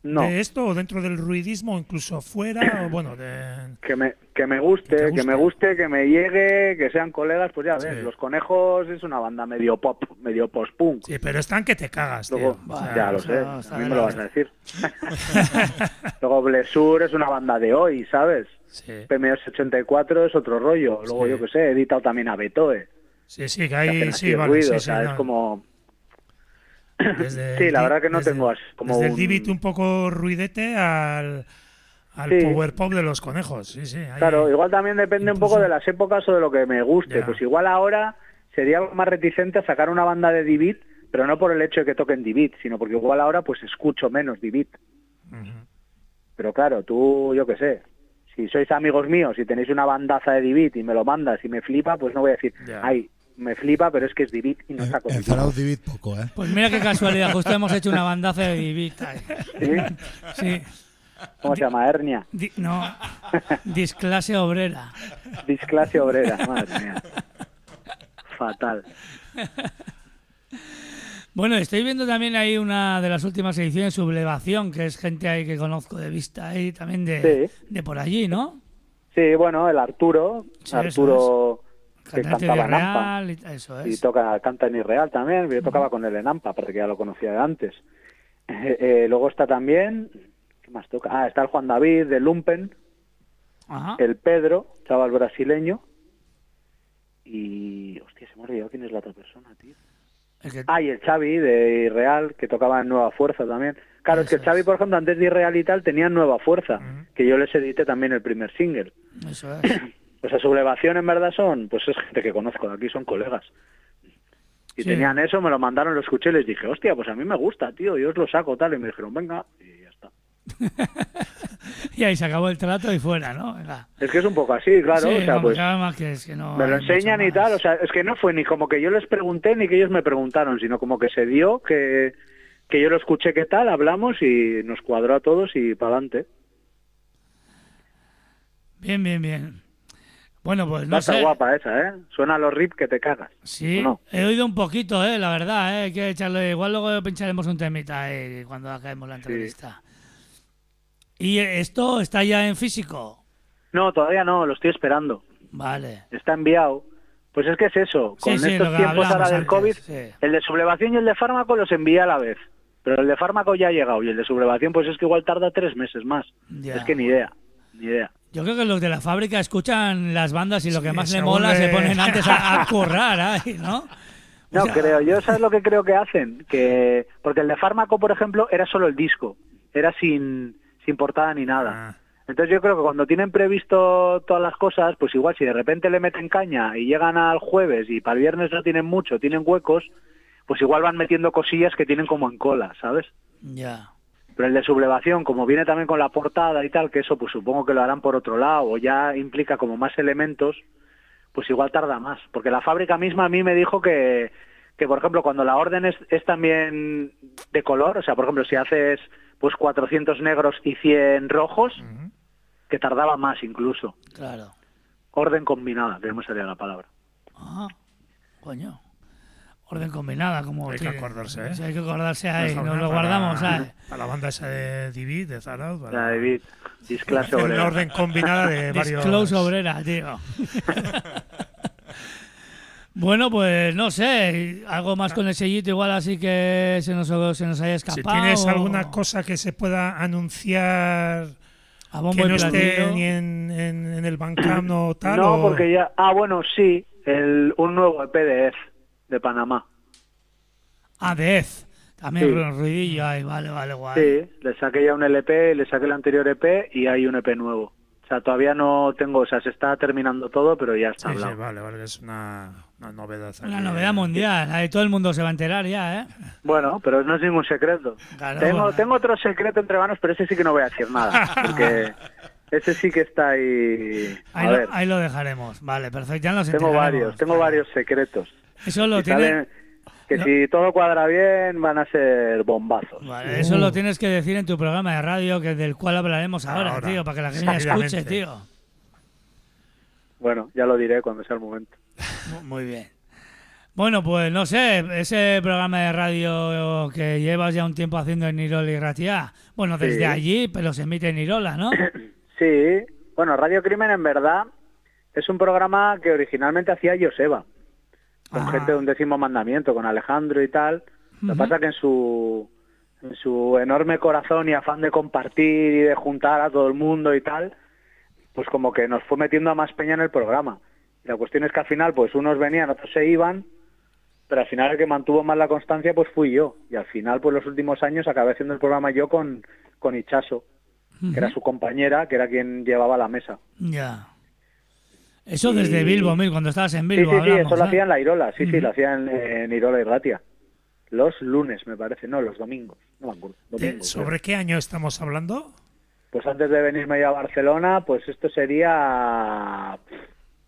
No. de esto o dentro del ruidismo o incluso fuera o bueno, de... Que me, que me guste, ¿Te que me guste? guste, que me llegue, que sean colegas, pues ya Sí. ves, Los Conejos es una banda medio pop, medio post-punk. Sí, pero están que te cagas, tío. Luego, O sea, ya lo o sé, sea, a mí me lo vas a decir. Luego Blessur es una banda de hoy, ¿sabes? sí, P M S ochenta y cuatro es otro rollo. Luego Sí. yo que sé, he editado también a Betoe. sí, sí, que Que hay, hacen sí, así vale, ruido, sí, o sí, sea, no. es como... Desde Sí, el la di- verdad que no desde- tengo así como desde el un- Divit un poco ruidete al, al Sí. power pop de Los Conejos, sí, sí. hay- Claro, igual también depende un incluso- poco de las épocas o de lo que me guste. Ya. Pues igual ahora sería algo más reticente a sacar una banda de D-Beat, pero no por el hecho de que toquen D-Beat, sino porque igual ahora pues escucho menos D-Beat. Ujú. Pero claro, tú, yo qué sé, si sois amigos míos y tenéis una bandaza de D-Beat y me lo mandas y me flipa, pues no voy a decir, Ya. ay, me flipa, pero es que es D-Beat y no saco En D-Beat. Zarauz Divit poco, ¿eh? Pues mira qué casualidad, justo hemos hecho una bandaza de Divita. ¿Sí? Sí. ¿Cómo se llama? Hernia. Di- no, disclase obrera. Disclase obrera, madre mía. Fatal. Bueno, estoy viendo también ahí una de las últimas ediciones, Sublevación, que es gente ahí que conozco de vista ahí también de, Sí. de por allí, ¿no? Sí, bueno, el Arturo, Sí, eso Arturo que Cantante cantaba de en Ampa. Real, y eso Y es. toca, canta en Irreal también, yo tocaba con él en Ampa, porque ya lo conocía de antes. Eh, eh, luego está también, ¿qué más toca? Ah, está el Juan David de Lumpen, Ajá. el Pedro, chaval brasileño, y... hostia, se me ha olvidado quién es la otra persona, tío. El que- Ah, y el Xavi de Irreal, que tocaba en Nueva Fuerza también. Claro, es que el Eso Xavi, es. por ejemplo, antes de Irreal y tal, tenía Nueva Fuerza, Ujú. que yo les edité también el primer single. Eso es. Pues a Sublevación en verdad son, pues es gente que conozco de aquí, son colegas. Y Sí. tenían eso, me lo mandaron, lo escuché y les dije, hostia, pues a mí me gusta, tío, yo os lo saco, tal. Y me dijeron, venga, y ya está. Y ahí se acabó el trato y fuera, ¿no? Venga. Es que es un poco así, claro, Sí, o sea, vamos, pues que además que es que no me lo hay mucho enseñan y más. tal, o sea, es que no fue ni como que yo les pregunté ni que ellos me preguntaron, sino como que se dio, que, que yo lo escuché qué tal, hablamos y nos cuadró a todos y para adelante. Bien, bien, bien. Bueno, pues no Está sé. guapa esa, ¿eh? Suena a los rip que te cagas. Sí, ¿o no? he oído un poquito, eh, la verdad, eh, hay que echarle, igual luego pincharemos un temita eh, cuando acabemos la entrevista. ¿Y esto está ya en físico? No, todavía no, lo estoy esperando. Vale. Está enviado. Pues es que es eso, Sí, con sí, estos lo que tiempos hablamos ahora del antes, COVID, sí. el de sublevación y el de fármaco los envía a la vez. Pero el de fármaco ya ha llegado y el de sublevación pues es que igual tarda tres meses más. Ya. Es que ni idea, ni idea. Yo creo que los de la fábrica escuchan las bandas y lo que Sí, más le según mola le- se ponen antes a, a currar ahí, ¿no? O No, sea, creo, yo sabes lo que creo que hacen, que porque el de fármaco, por ejemplo, era solo el disco, era sin, sin portada ni nada. Ah. Entonces yo creo que cuando tienen previsto todas las cosas, pues igual si de repente le meten caña y llegan al jueves y para el viernes no tienen mucho, tienen huecos, pues igual van metiendo cosillas que tienen como en cola, ¿sabes? Ya. Pero el de sublevación, como viene también con la portada y tal, que eso pues supongo que lo harán por otro lado o ya implica como más elementos, pues igual tarda más. Porque la fábrica misma a mí me dijo que, que por ejemplo, cuando la orden es, es también de color, o sea, por ejemplo, si haces pues cuatrocientos negros y cien rojos, Ujú. que tardaba más incluso. Claro. Orden combinada, que no me salía la palabra. Ah, coño. Orden combinada, como Hay que tiene- acordarse, ¿eh? Sí, hay que acordarse ahí, Mejor, nos ¿no? lo Para- guardamos, ¿sabes? Para la banda esa de Divit, de Zarauz. para- La David, disclase hacer obrera. una orden combinada de varios... Disclose obrera, tío. Bueno, pues no sé, algo más con el sellito igual así que se nos, se nos haya Si escapado. tienes o- alguna cosa que se pueda anunciar a bombo que y no esté platillo. ni en, en, en el Bandcamp o tal. No, o- porque ya... Ah, bueno, sí, el, un nuevo E P de E Z, de Panamá. Ah, de Ez. También Sí. ru- ruidillo ahí, vale, vale, guay. Sí, le saqué ya un L P, le saqué el anterior E P y hay un E P nuevo. O sea, todavía no tengo, o sea, se está terminando todo, pero ya está Sí, sí, hablado. vale, vale, es una, una novedad. Una aquí. novedad mundial, ahí todo el mundo se va a enterar ya, ¿eh? Bueno, pero no es ningún secreto. Claro, tengo, bueno. tengo otro secreto entre manos, pero ese sí que no voy a decir nada, porque ese sí que está ahí... Ahí A lo, ver, ahí lo dejaremos, vale, perfecto, ya nos tengo enteraremos. varios, tengo varios secretos. Eso lo Y tiene... salen- que no. si todo cuadra bien, van a ser bombazos. Vale, eso lo tienes que decir en tu programa de radio, que del cual hablaremos ahora, Ahora. tío, para que la gente Exactamente. escuche, tío. Bueno, ya lo diré cuando sea el momento. Mu- Muy bien. Bueno, pues no sé, ese programa de radio que llevas ya un tiempo haciendo en Irola y Ratia, bueno, desde Sí. allí, pero se emite en Irola, ¿no? Sí, bueno, Radio Crimen en verdad es un programa que originalmente hacía Joseba, con Ah. gente de un décimo mandamiento, con Alejandro y tal. Lo que Ujú. pasa que en su, en su enorme corazón y afán de compartir y de juntar a todo el mundo y tal, pues como que nos fue metiendo a más peña en el programa. Y la cuestión es que al final, pues unos venían, otros se iban, pero al final el que mantuvo más la constancia pues fui yo. Y al final, pues los últimos años acabé haciendo el programa yo con, con Ichaso, que era su compañera, que era quien llevaba la mesa. Ya. Eso Y- desde Bilbo, Mil, cuando estabas en Sí, Bilbo sí, sí, hablamos, eso lo ¿eh? hacía en la Irola, sí, sí, Ujú. lo hacía en, en Irola y Ratia. Los lunes, me parece, no, los domingos, no me acuerdo. De- domingos, ¿Sobre creo. qué año estamos hablando? Pues antes de venirme yo a Barcelona, pues esto sería pff,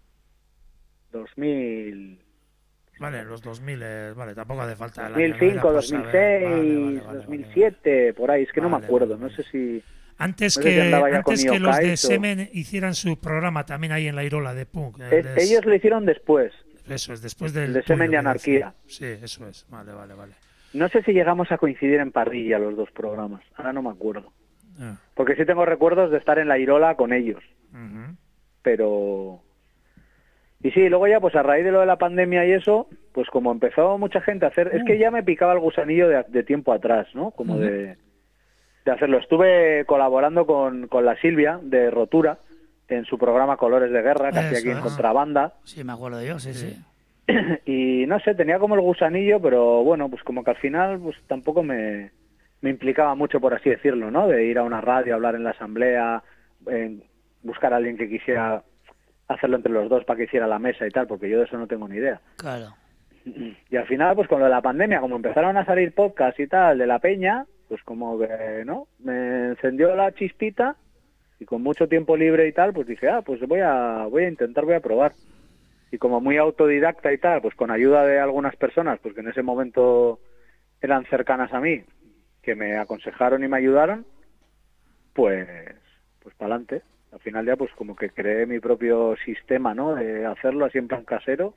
dos mil, Vale, los dos mil, eh, vale, tampoco hace falta el dos mil año, no era cinco, por dos mil saber. seis, Vale, vale, vale, dos mil vale, siete, por ahí, es que no Vale, me acuerdo, vale, no vale. sé si... Antes No sé si que, andaba ya con antes que los de Yokais o- Semen hicieran su programa también ahí en la Irola de Punk. el Es- de- ellos lo hicieron después, Eso es, después del el de tuyo, Semen y que Anarquía. decía. Sí, eso es. Vale, vale, vale. No sé si llegamos a coincidir en parrilla los dos programas, ahora no me acuerdo. Ah, Porque sí tengo recuerdos de estar en la Irola con ellos, ujú. pero... Y sí, luego ya pues a raíz de lo de la pandemia y eso, pues como empezó mucha gente a hacer... Es que ya me picaba el gusanillo de, de tiempo atrás, ¿no? Como de, de hacerlo. Estuve colaborando con, con la Silvia de Rotura en su programa Colores de Guerra, que hacía Eso aquí en es. Contrabanda. Sí, me acuerdo yo, sí, sí. Y no sé, tenía como el gusanillo, pero bueno, pues como que al final pues tampoco me, me implicaba mucho, por así decirlo, ¿no? De ir a una radio, hablar en la asamblea, en buscar a alguien que quisiera hacerlo entre los dos para que hiciera la mesa y tal, porque yo de eso no tengo ni idea. Claro. Y al final, pues con lo de la pandemia, como empezaron a salir podcasts y tal de la peña, pues como que, ¿no? Me encendió la chispita y con mucho tiempo libre y tal, pues dije, ah, pues voy a, voy a intentar, voy a probar. Y como muy autodidacta y tal, pues con ayuda de algunas personas, pues que en ese momento eran cercanas a mí, que me aconsejaron y me ayudaron, pues, pues para adelante. Al final ya pues como que creé mi propio sistema, ¿no? De hacerlo así en plan casero.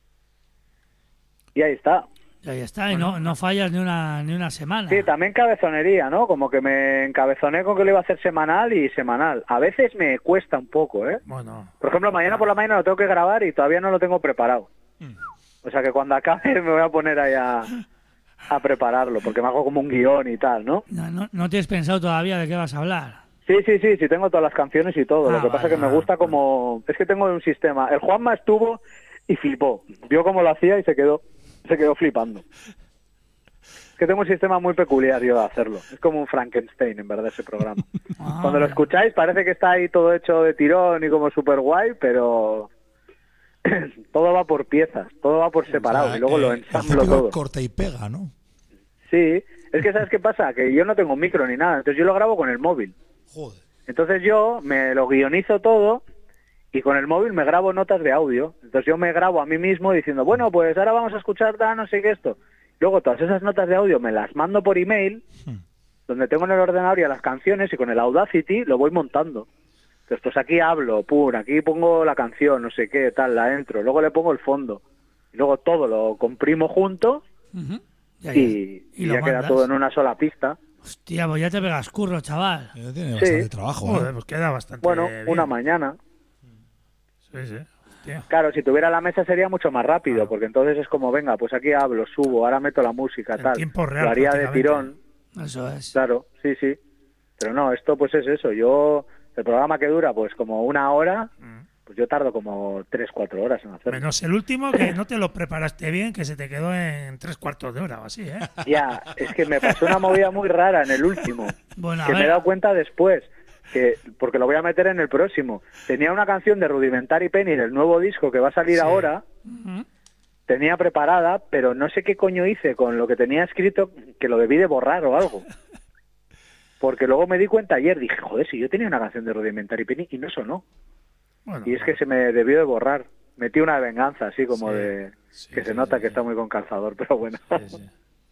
Y ahí está. Y ahí está, y no, no fallas ni una, ni una semana. Sí, también cabezonería, ¿no? Como que me encabezoné con que lo iba a hacer semanal y semanal. A veces me cuesta un poco, ¿eh? Bueno, Por ejemplo, mañana por la mañana lo tengo que grabar y todavía no lo tengo preparado. O sea que cuando acabe me voy a poner ahí a, a prepararlo, porque me hago como un guión y tal, ¿no? No, no, no tienes pensado todavía de qué vas a hablar. Sí, sí, sí, sí, tengo todas las canciones y todo. Ah, lo que pasa vale, es que me vale, gusta como... Es que tengo un sistema. El Juanma estuvo y flipó. Vio cómo lo hacía y se quedó, se quedó flipando. Es que tengo un sistema muy peculiar yo de hacerlo. Es como un Frankenstein, en verdad, ese programa. Ah, Cuando lo escucháis parece que está ahí todo hecho de tirón y como súper guay, pero todo va por piezas, todo va por separado O sea, y luego lo eh, el ensamblo típico todo. corta y pega, ¿no? Sí, es que ¿sabes qué pasa? Que yo no tengo micro ni nada, entonces yo lo grabo con el móvil. Joder. Entonces yo me lo guionizo todo y con el móvil me grabo notas de audio. Entonces yo me grabo a mí mismo diciendo, bueno, pues ahora vamos a escuchar da no sé qué esto. Luego todas esas notas de audio me las mando por email, donde tengo en el ordenador ya las canciones y con el Audacity lo voy montando. Entonces pues aquí hablo, pum, aquí pongo la canción, no sé qué, tal, la entro, luego le pongo el fondo. Y luego todo lo comprimo junto Ujú. Ya, y, y y lo ya queda mandas. todo en una sola pista. Hostia, pues ya te pegas curro, chaval. Eh, Tiene Sí. bastante trabajo, ¿eh? joder, pues queda bastante Bueno, bien. una mañana. Sí, sí. Hostia. Claro, si tuviera la mesa sería mucho más rápido, porque entonces es como, venga, pues aquí hablo, subo, ahora meto la música, En tal. tiempo real, Lo haría de prácticamente. tirón, Eso es. claro, sí, sí. Pero no, esto pues es eso. Yo, el programa que dura pues como una hora, pues yo tardo como tres, cuatro horas en hacerlo. Menos el último, que no te lo preparaste bien, que se te quedó en tres cuartos de hora o así, ¿eh? Ya, es que me pasó una movida muy rara en el último, Bueno, a que me he ver. dado cuenta después, que porque lo voy a meter en el próximo. Tenía una canción de Rudimentary Penny del nuevo disco que va a salir Sí. ahora, Ujú. tenía preparada, pero no sé qué coño hice con lo que tenía escrito, que lo debí de borrar o algo. Porque luego me di cuenta ayer, dije, joder, si yo tenía una canción de Rudimentary Penny y no sonó. Bueno, Y es que se me debió de borrar. Metí una venganza, así como Sí, de... sí, que se sí, nota sí, que sí. está muy con calzador, pero bueno. sí, sí.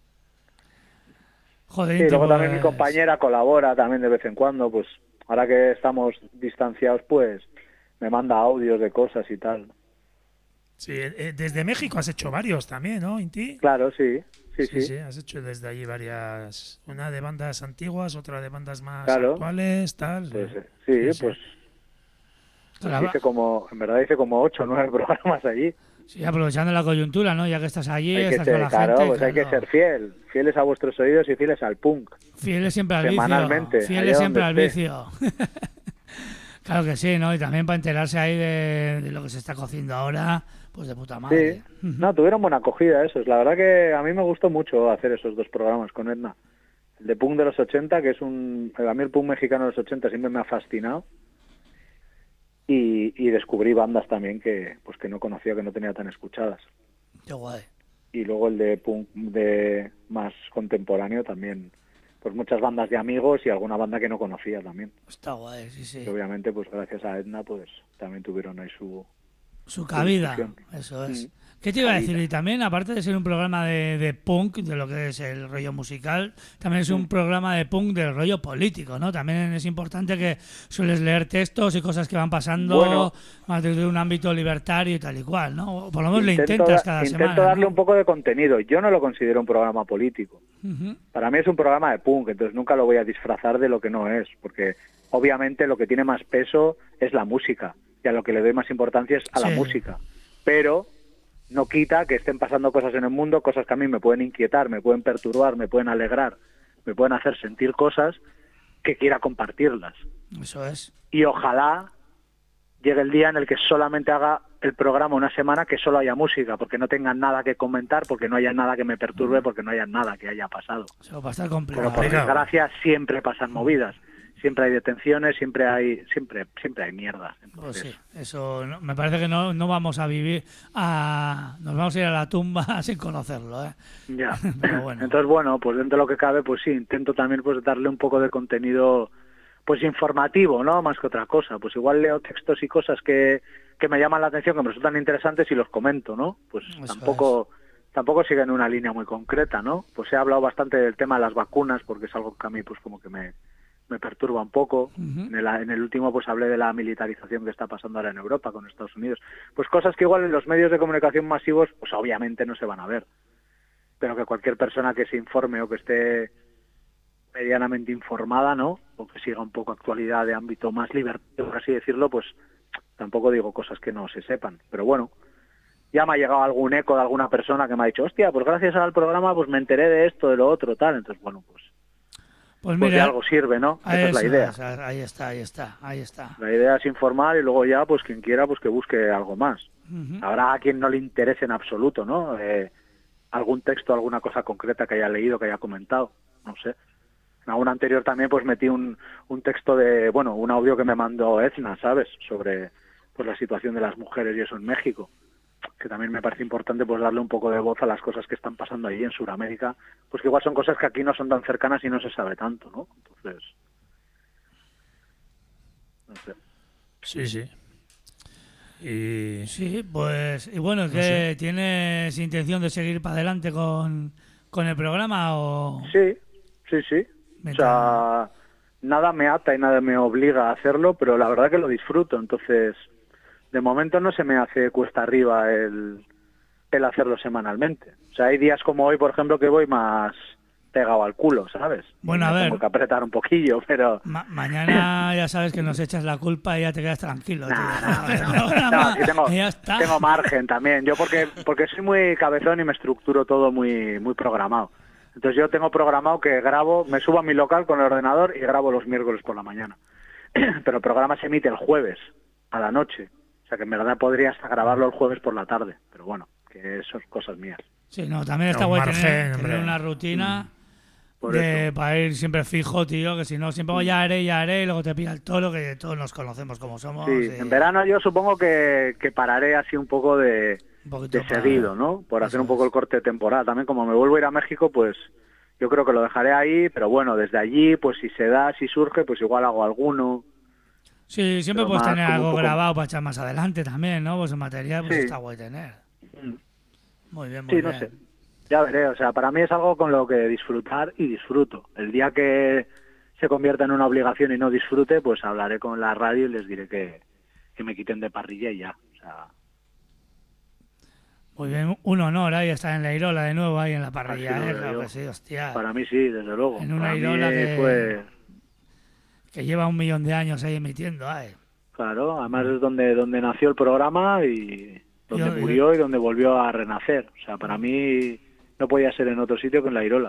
Joder, Sí, luego pues, también mi compañera colabora también de vez en cuando, pues ahora que estamos distanciados, pues me manda audios de cosas y tal. Sí, eh, desde México has hecho varios también, ¿no, Inti? Claro, sí, sí, Sí, sí. sí, has hecho desde allí varias, una de bandas antiguas, otra de bandas más Claro. actuales, tal. Pues, eh. eh, sí, Sí, sí. pues, pues Graba- hice como, en verdad hice como ocho o nueve programas allí. Sí, aprovechando la coyuntura, ¿no? Ya que estás allí, Hay que estás con ser, la claro, gente. pues hay que claro. ser fiel, fieles a vuestros oídos y fieles al punk. Fieles siempre al vicio. Semanalmente, Fieles allá siempre al donde esté. vicio. Claro que sí, ¿no? Y también para enterarse ahí de, de lo que se está cociendo ahora, pues de puta madre. Sí, no, tuvieron buena acogida esos. La verdad que a mí me gustó mucho hacer esos dos programas con Edna. El de punk de los ochenta, que es un... A mí el punk mexicano de los ochenta siempre me ha fascinado. Y, y descubrí bandas también que pues que no conocía, que no tenía tan escuchadas. Qué guay. Y luego el de punk de más contemporáneo también, pues muchas bandas de amigos y alguna banda que no conocía también. Está guay, sí, sí. Y obviamente pues gracias a Edna pues también tuvieron ahí su... Su cabida, difusión. eso es. Mm. ¿Qué te iba a Cabida. decir? Y también, aparte de ser un programa de, de punk, de lo que es el rollo musical, también es un Mm. programa de punk del rollo político, ¿no? También es importante que sueles leer textos y cosas que van pasando Bueno. más desde un ámbito libertario y tal y cual, ¿no? O por lo menos le Intento intentas da- cada intento semana. darle ¿no? un poco de contenido. Yo no lo considero un programa político. Ujú. Para mí es un programa de punk, entonces nunca lo voy a disfrazar de lo que no es, porque obviamente lo que tiene más peso es la música, y a lo que le doy más importancia es a la Sí. música. Pero no quita que estén pasando cosas en el mundo, cosas que a mí me pueden inquietar, me pueden perturbar, me pueden alegrar, me pueden hacer sentir cosas que quiera compartirlas. Eso es. Y ojalá llegue el día en el que solamente haga el programa una semana que solo haya música, porque no tengan nada que comentar, porque no haya nada que me perturbe, porque no haya nada que haya pasado. Eso va a estar Pero complicado. por Complicado. desgracia siempre pasan movidas, siempre hay detenciones, siempre hay siempre siempre hay mierda. Pues Entonces, sí, eso no- me parece que no, no vamos a vivir a... Nos vamos a ir a la tumba sin conocerlo, ¿eh? ya. Pero bueno. Entonces, bueno, pues dentro de lo que cabe, pues sí, intento también pues darle un poco de contenido pues informativo, ¿no? Más que otra cosa. Pues igual leo textos y cosas que, que me llaman la atención, que me resultan interesantes y los comento, ¿no? Pues Eso tampoco tampoco siguen una línea muy concreta, ¿no? Pues he hablado bastante del tema de las vacunas, porque es algo que a mí pues como que me, me perturba un poco. Ujú. En el, en el último pues hablé de la militarización que está pasando ahora en Europa con Estados Unidos. Pues cosas que igual en los medios de comunicación masivos pues obviamente no se van a ver. Pero que cualquier persona que se informe o que esté medianamente informada, ¿no? O que siga un poco actualidad de ámbito más libertario, por así decirlo, pues tampoco digo cosas que no se sepan. Pero bueno, ya me ha llegado algún eco de alguna persona que me ha dicho, hostia, pues gracias al programa pues me enteré de esto, de lo otro, tal. Entonces, bueno, pues, Pues pues de mira, algo sirve, ¿no? Esa es la eso idea. es, ahí está, ahí está, ahí está. La idea es informar y luego ya, pues quien quiera, pues que busque algo más. Ujú. Habrá a quien no le interese en absoluto, ¿no? Eh, algún texto, alguna cosa concreta que haya leído, que haya comentado, no sé. En algún anterior también pues metí un, un texto de, bueno, un audio que me mandó Edna, ¿sabes? Sobre pues la situación de las mujeres y eso en México, que también me parece importante pues darle un poco de voz a las cosas que están pasando allí en Sudamérica, pues que igual son cosas que aquí no son tan cercanas y no se sabe tanto, ¿no? Entonces, no sé. Sí, sí. Y Sí, pues, y bueno, ¿qué sé. tienes intención de seguir para adelante con, con el programa o...? Sí, sí, sí. O sea, nada me ata y nada me obliga a hacerlo, pero la verdad que lo disfruto. Entonces, de momento no se me hace cuesta arriba el, el hacerlo semanalmente. O sea, hay días como hoy, por ejemplo, que voy más pegado al culo, ¿sabes? Bueno, Y a me ver. tengo que apretar un poquillo, pero... Ma- mañana ya sabes que nos echas la culpa y ya te quedas tranquilo, tío. No, El no, programa, no, aquí tengo, y ya está. tengo margen también. Yo porque porque soy muy cabezón y me estructuro todo muy muy programado. Entonces yo tengo programado que grabo, me subo a mi local con el ordenador y grabo los miércoles por la mañana. Pero el programa se emite el jueves a la noche. O sea que en verdad podría hasta grabarlo el jueves por la tarde. Pero bueno, que eso es cosas mías. Sí, no, también está Un guay margen, tener, hombre. tener una rutina Por de, eso. para ir siempre fijo, tío, que si no, siempre voy, ya haré, ya haré, y luego te pilla el toro, que todos nos conocemos como somos. Sí, y en verano yo supongo que, que pararé así un poco de, un poquito de para- seguido, ¿no? Por Eso hacer un poco es. el corte de temporada. También como me vuelvo a ir a México, pues yo creo que lo dejaré ahí, pero bueno, desde allí, pues si se da, si surge, pues igual hago alguno. Sí, siempre pero puedes más tener como un algo poco- grabado para echar más adelante también, ¿no? Pues el material pues Sí. está guay tener. Muy bien, muy Sí, bien. no sé. Ya veré, o sea, para mí es algo con lo que disfrutar y disfruto. El día que se convierta en una obligación y no disfrute, pues hablaré con la radio y les diré que, que me quiten de parrilla y ya. O sea, Muy bien, un honor ahí estar en la Irola de nuevo, ahí en la parrilla, Así lo ¿eh? veo Claro yo. que sí, hostia. Para mí sí, desde luego. En una Para mí Irola que- fue... Que lleva un millón de años ahí emitiendo, ¿eh? Claro, además es donde, donde nació el programa y donde Yo- yo- murió y donde volvió a renacer. O sea, para mí no podía ser en otro sitio que en la Irola.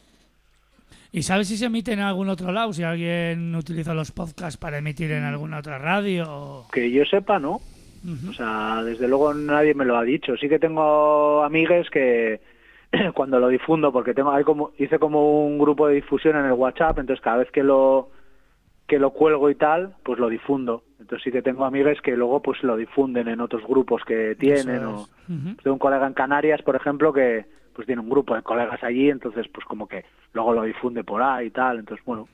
¿Y sabes si se emite en algún otro lado? Si alguien utiliza los podcasts para emitir en alguna otra radio. o- Que yo sepa, no. Ujú. O sea, desde luego nadie me lo ha dicho. Sí que tengo amigues que cuando lo difundo, porque tengo hay como hice como un grupo de difusión en el WhatsApp, entonces cada vez que lo que lo cuelgo y tal, pues lo difundo. Entonces sí que tengo amigues que luego pues lo difunden en otros grupos que tienen. Eso O... es. Ujú. Tengo un colega en Canarias, por ejemplo, que pues tiene un grupo de colegas allí, entonces pues como que luego lo difunde por ahí y tal. Entonces, bueno,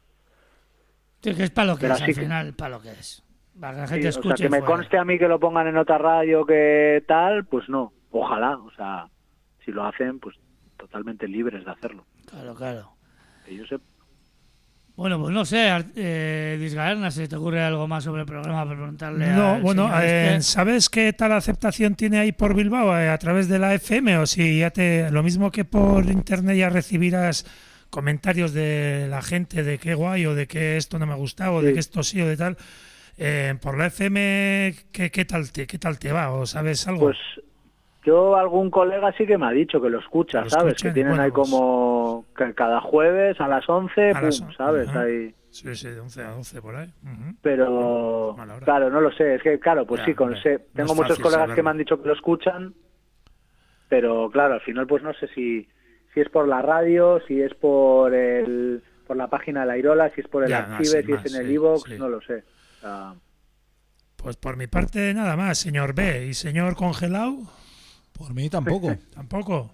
Sí, que es para lo que Pero es, así al que- final, para lo que es. Para que la sí, gente o escuche. sea, que me fuera. conste a mí que lo pongan en otra radio que tal, pues no. Ojalá, o sea, si lo hacen, pues totalmente libres de hacerlo. Claro, claro. Que yo sé. Bueno, pues no sé, Ar- eh, Disgaerna, si te ocurre algo más sobre el programa para preguntarle No, al bueno, señor eh, este. ¿sabes qué tal aceptación tiene ahí por Bilbao eh, a través de la F M? O si ya te, lo mismo que por internet ya recibirás comentarios de la gente de qué guay o de que esto no me ha gustado o de Sí. que esto sí o de tal. Eh, por la F M, ¿qué, qué tal te, qué tal te va? ¿O sabes algo? Pues yo, algún colega sí que me ha dicho que lo escucha, Que lo ¿sabes? escuchen, Que tienen bueno, ahí pues- como que cada jueves a las once, A pum, las on- ¿sabes? ajá. Ahí. Sí, sí, de once a doce por ahí. Ujú. Pero, Mala hora. claro, no lo sé. Es que, claro, pues Ya, sí, con, hombre, sé- no tengo es muchos fácil colegas que saberlo. me han dicho que lo escuchan, pero claro, al final pues no sé si, si es por la radio, si es por el por la página de la Irola, si es por el Ya, no, archive, sin si es más, en el sí, iVoox, sí. no lo sé. O sea, Pues por mi parte nada más, señor B. ¿Y señor Congelado? Por mí tampoco. Tampoco.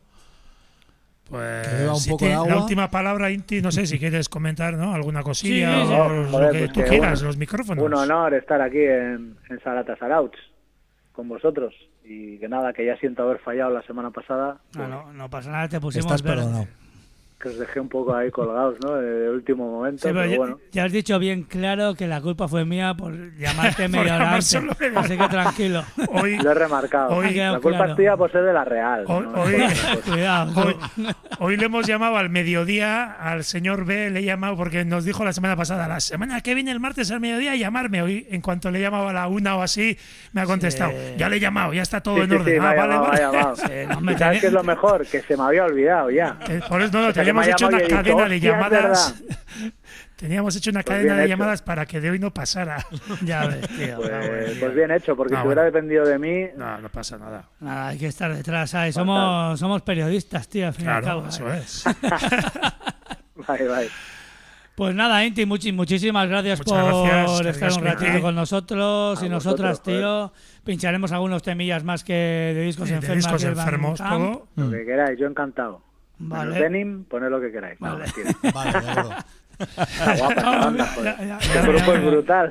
Pues Que beba un si poco de tiene- la agua. última palabra, Inti, no sé si quieres comentar, ¿no? Alguna cosilla Sí, sí. o lo Joder, que pues tú que quieras, un- los micrófonos. un honor estar aquí en, en Sarata Sarauts con vosotros. Y que nada, que ya siento haber fallado la semana pasada, Ah, no, no pasa nada, te pusimos Estás verde. perdonado. que os dejé un poco ahí colgados, ¿no? De último momento, Sí, pero pero ya, bueno. ya has dicho bien claro que la culpa fue mía por llamarte media hora llamar antes. solo media Así que tranquilo. Hoy, Lo he remarcado. Hoy- Ha quedado la culpa claro. es tuya por ser de la Real. Hoy- ¿no? hoy- Pues, Cuidado. tú. hoy, hoy le hemos llamado al mediodía al señor B, le he llamado porque nos dijo la semana pasada, la semana que viene el martes al mediodía llamarme. Hoy, en cuanto le he llamado a la una o así, me ha contestado, Sí. ya le he llamado, ya está todo sí, en sí, orden. sí, me Ah, ha vale, llamado, me vale. ha llamado. Sí, no me ¿Y sabes tenés- qué es lo mejor? Que se me había olvidado ya. Eh, Por eso no, no, O sea, que me teníamos ha hecho llamado una y he dicho, cadena de "Hostia, es llamadas. verdad". Teníamos hecho una Pues cadena bien de hecho. llamadas para que de hoy no pasara. Ya ves, tío. Pues, Ah, bueno, pues tío. bien hecho, porque Ah, si hubiera bueno. dependido de mí, No, no pasa nada. Nada, hay que estar detrás, ¿sabes? Somos, somos periodistas, tío, al fin y al Claro, cabo. eso ¿eh? es. bye, bye. Pues nada, Inti, muchi- muchísimas gracias Muchas por gracias, que estar un digas que ratito sí. con nosotros A y nosotras, vosotros, tío. Pincharemos algunos temillas más que de discos Sí, de enfermos. discos del Van enfermos, Camp. todo. Lo que queráis, yo encantado. Menos Vale. denim, poned lo que queráis. No, Vale. mentira. Vale, de acuerdo. Está guapa esta banda, joder. Ya, ya, El ya, grupo ya, es ya. brutal.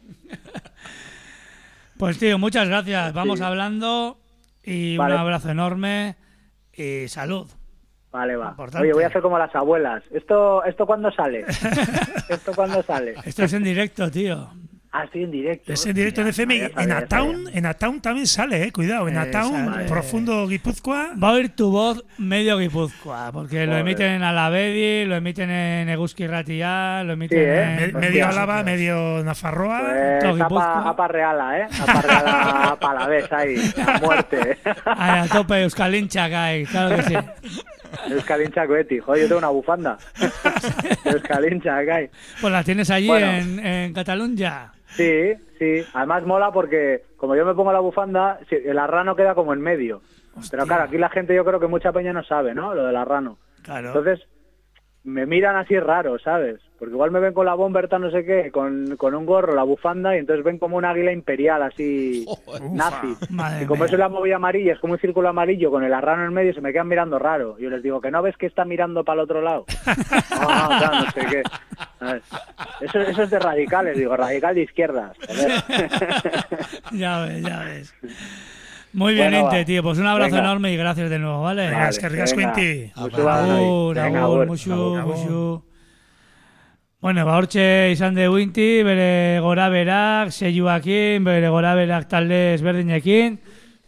Pues tío, muchas gracias. Vamos Sí. hablando y Vale. un abrazo enorme y salud. Vale, va. Importante. Oye, voy a hacer como las abuelas. ¿Esto esto cuándo sale? ¿Esto cuándo sale? Esto es en directo, tío. Ah, estoy en directo. Es en directo en Hostia, F M. ya Y sabía, en ya Ataun, sabía. en Ataun también sale, eh. Cuidado, en Eh, Ataun, sale. profundo Guipúzcoa. Va a oír tu voz medio Guipúzcoa, porque lo Joder. emiten en Alavedi, lo emiten en Eguski Ratia, lo emiten Sí, ¿eh? en... Me- Hostia. medio Álava, medio Nafarroa. Pues Todo apa, Guipúzcoa. apa reala, ¿eh? Apa reala palavés ahí, a muerte. Ay, a tope, Euskalincha, cae, claro que sí. Euskalincha Coeti. Joder, yo tengo una bufanda. Euskalincha, cae. Pues la tienes allí Bueno. en, en Cataluña. Sí, sí. Además mola porque como yo me pongo la bufanda, si- el arrano queda como en medio. Pero claro, aquí la gente yo creo que mucha peña no sabe, ¿no? Lo del arrano. Claro. Entonces, me miran así raro, ¿sabes? Porque igual me ven con la bomberta no sé qué, con, con un gorro, la bufanda, y entonces ven como un águila imperial así, nazi. Madre Y como mía. eso es la movida amarilla, es como un círculo amarillo con el arrano en medio, se me quedan mirando raro. Yo les digo, ¿que no ves que está mirando para el otro lado? No, no, claro, no sé qué. ¿Sabes? Eso, eso es de radicales, digo, radical de izquierdas. Joder. Ya ves, ya ves. Muy bien, Bueno, Inte, va. tío. Pues un abrazo Venga. enorme y gracias de nuevo, ¿vale? Venga, Vale, es que ricasco venga. Inti. Mucho más, Agur, venga, agur, agur. musu, Agur, agur. musu. Bueno, ba hortxe izan de Winti, bere gora berak, seiuakin, bere gora berak talde ezberdinekin.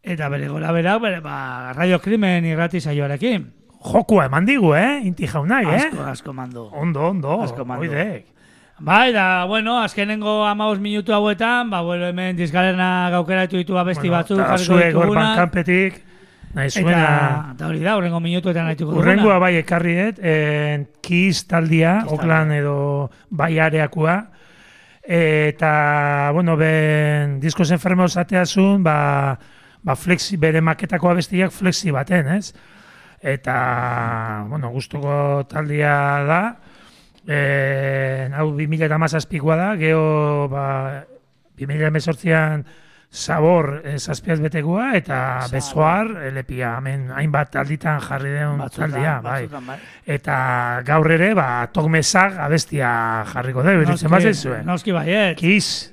Eta bere gora berak, bere, ba, Radio Krimen irrati saioarekin. Jokua eman digu, eh? Inti jaunak, eh? Asko, asko mandu. Ondo, ondo. Asko mandu. Oidek. Bai, da, bueno, azkenengo hamabost minutu hauetan, ba, bueno, hemen dizgalerna gaukeratu ditu abesti Bueno, batzuk eta jarriko zuek hor ditugunak. bankanpetik, nahi zuena... Eta, eta hori da, horrengo minutuetan naituko duguna. Urrengoa bai ekarri dut, eh, Kiss taldia, Kiss Oklan edo bai areakua. Eta, bueno, ben, diskos enfermos ateazun, ba, ba flexi, bere maketako abestiak flexi baten, ez? Eta, bueno, gustuko taldia da. E, hau bi mila hamazazpikoa da, geho, ba, bi mila hemezortzian Sabor e, zazpiaz betekoa, eta Bezoar, elepia, hemen hainbat alditan jarri den taldia, bai. bai. Eta gaur ere, ba, Togmesak abestia jarriko da, beritzen bat zuen. Noski baiet. Kiss.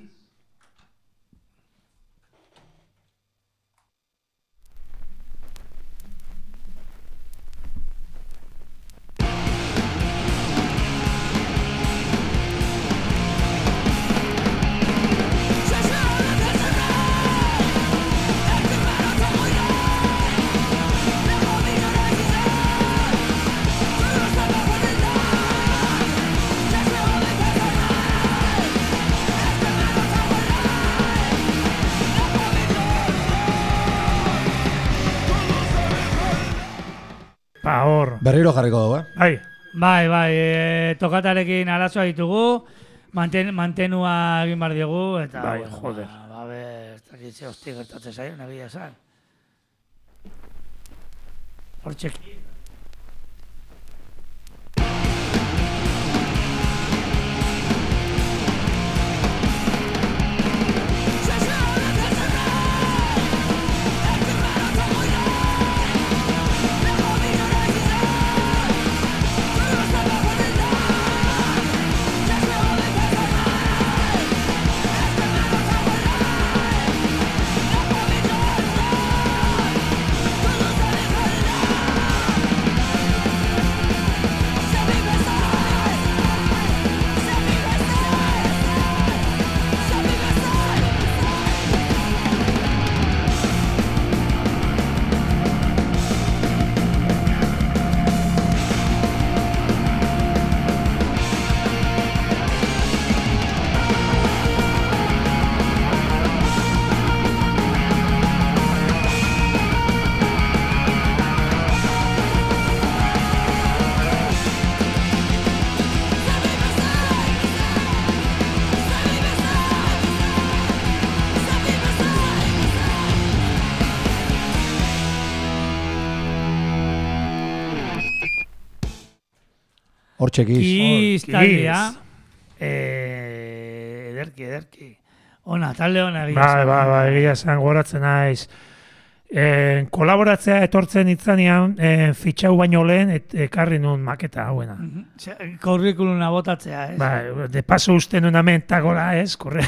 Ba, hor. Berriro jarriko dugu, eh? Bai. Bai, bai, e, tokatarekin arazoa ditugu, manten, mantenua egin bar diogu, eta... Bai, bueno, joder. Ba, ba, be, ez dakitze hosti gertatzen zaio, nagia esan. Hortxeki. Hortxe Kiss. Kiss taldea. Eh, Ederki, ederki. Ona, talde ona egia. Bai, bai, bai, egia esan goratzen naiz. Eh, kolaboratzea etortzen itzanean, eh, fitxau baino lehen et, ekarri nun maketa hauena. Kurrikuluna botatzea, ez? Bai, de paso uste nun hemen tagola, ez? Korre.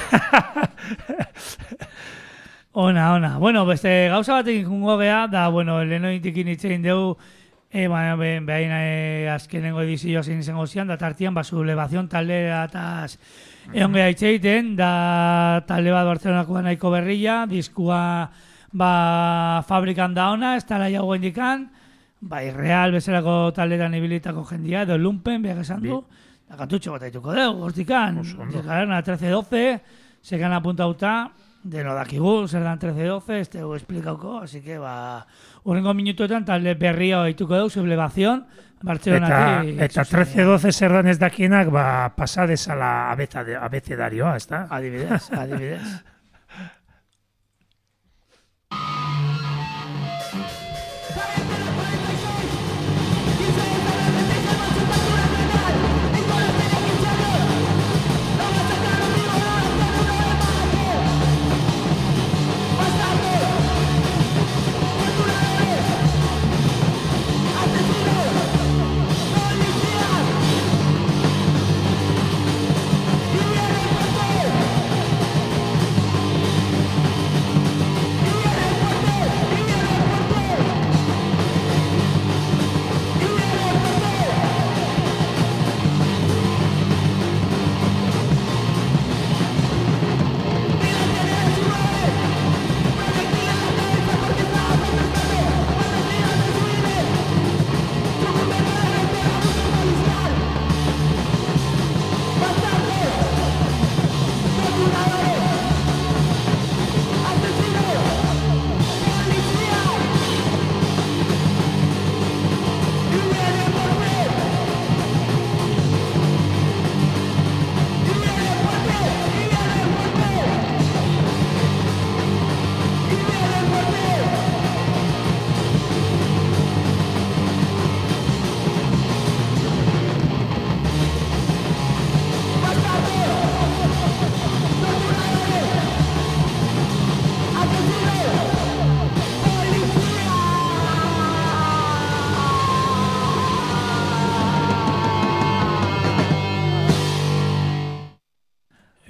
Ona, ona. Bueno, beste gauza batekin jungo gea, da, bueno, lehenoitikin itzein dugu, e, baina, behin, behin e, azkenengo edizioa zein izango zian, da tartian, ba, sublevazion taldea eta egon geha itzeiten, da talde bat Bartzelonako nahiko berria, diskua, ba, fabrikan da ona, ez tala jau gendikan, ba, irreal bezalako taldetan ibilitako jendia, edo lumpen, behar esan du, da katutxo bat aituko dugu, hortikan, galerna trece doce, sekan apuntauta, deno dakigu, zer dan trece doce, ez tegu esplikauko, así que, ba, urrengo minutuetan talde berria aituko dugu, sublevazion, Bartzelonatik. Eta, eta trece doce zer dan ez dakienak, ba, pasadezala abecedarioa, ez da? Adibidez, adibidez. Policía.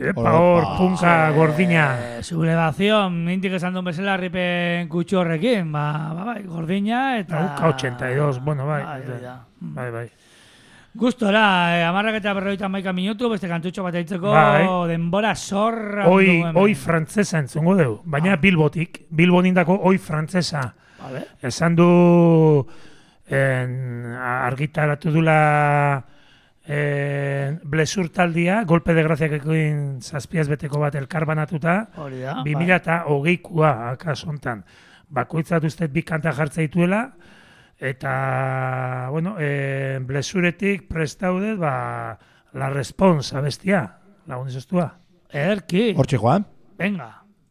Epa hor, punka gordina. Eh, sublevación, mintik esan duen bezala ripen kutsu horrekin, ba, ba, bai, gordina eta... Nauka ochenta y dos, bueno, bai. Bai, bai, da. Bai, bai. Gustora, eh, amarrak eta berroita maika minutu, beste kantutxo bat eitzeko Bai. denbora zorra. Oi, du hemen. oi frantzesa entzungo deu, baina Bilbotik, Bilbon indako oi frantzesa. Vale. Esan du en, argitaratu dula en, Blesur taldia, golpe de graziakekin zazpiaz beteko bat elkar banatuta, Hori da. bi mila eta hogeikoa akasontan. Bakoitzat uste bi kanta jartza dituela, eta, bueno, eh, Blesuretik prestaudet, ba, la responsa abestia, lagun izostua. Erki. Hortxe joan. Venga.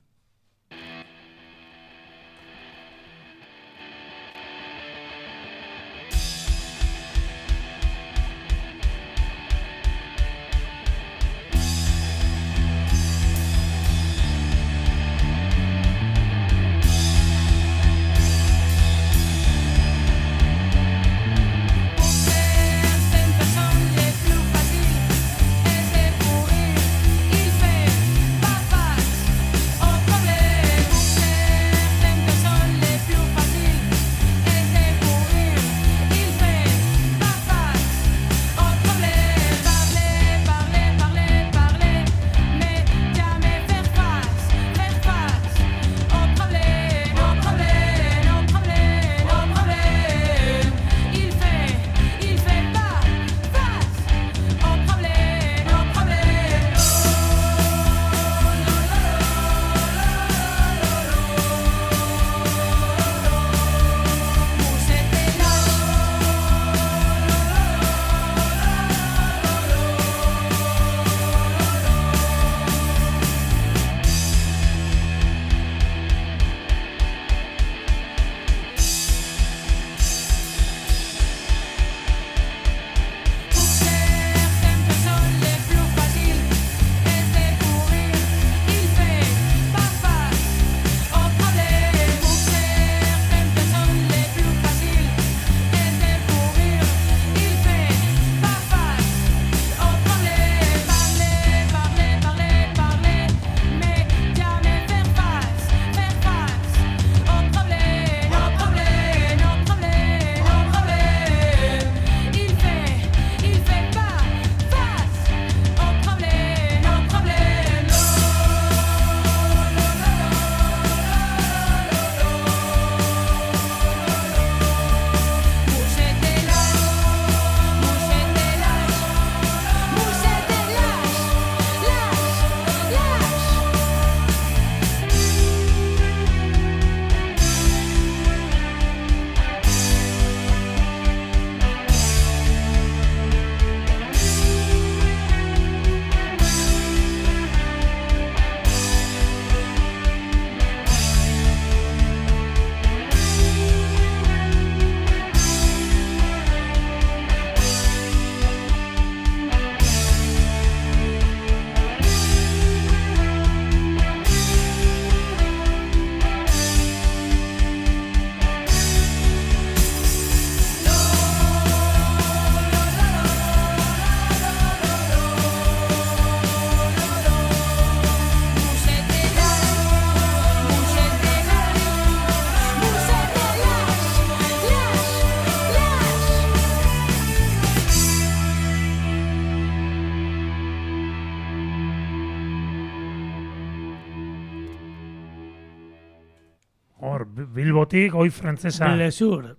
Hor, Bilbotik, oi frantzesa. Blesur.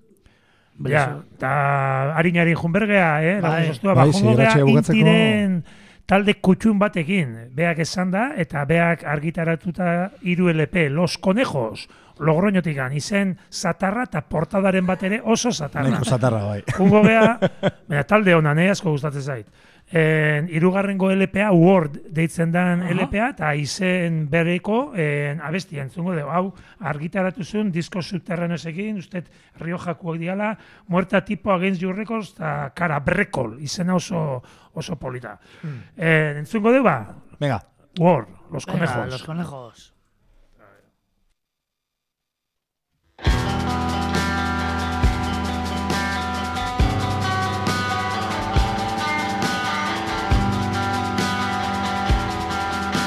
Ja, eta harinari junbergea, eh? Bai. Bai, Bai, jungo gea zigarretxea bukatzeko- intiren talde kutxun batekin. Beak esan da, eta beak argitaratuta hiru L P, Los Conejos, Logroñotikan, izen zatarra eta portadaren bat ere oso zatarra. Nahiko zatarra, bai. Jungo gea, baina talde honan, eh, asko gustatzen zait. En, irugarrengo L P A, Word deitzen dan Aha. L P A, eta izen bereko en, abestia entzungo dugu. Hau, argitaratu zuen, disko subterraneosekin, usted Riojakoak diala, Muerta tipo Against Your Records, eta Kara Brekol, izena oso, oso polita. Hmm. En, entzungo dugu, ba, Venga. Word, Los Venga, Conejos. Los Conejos. Thank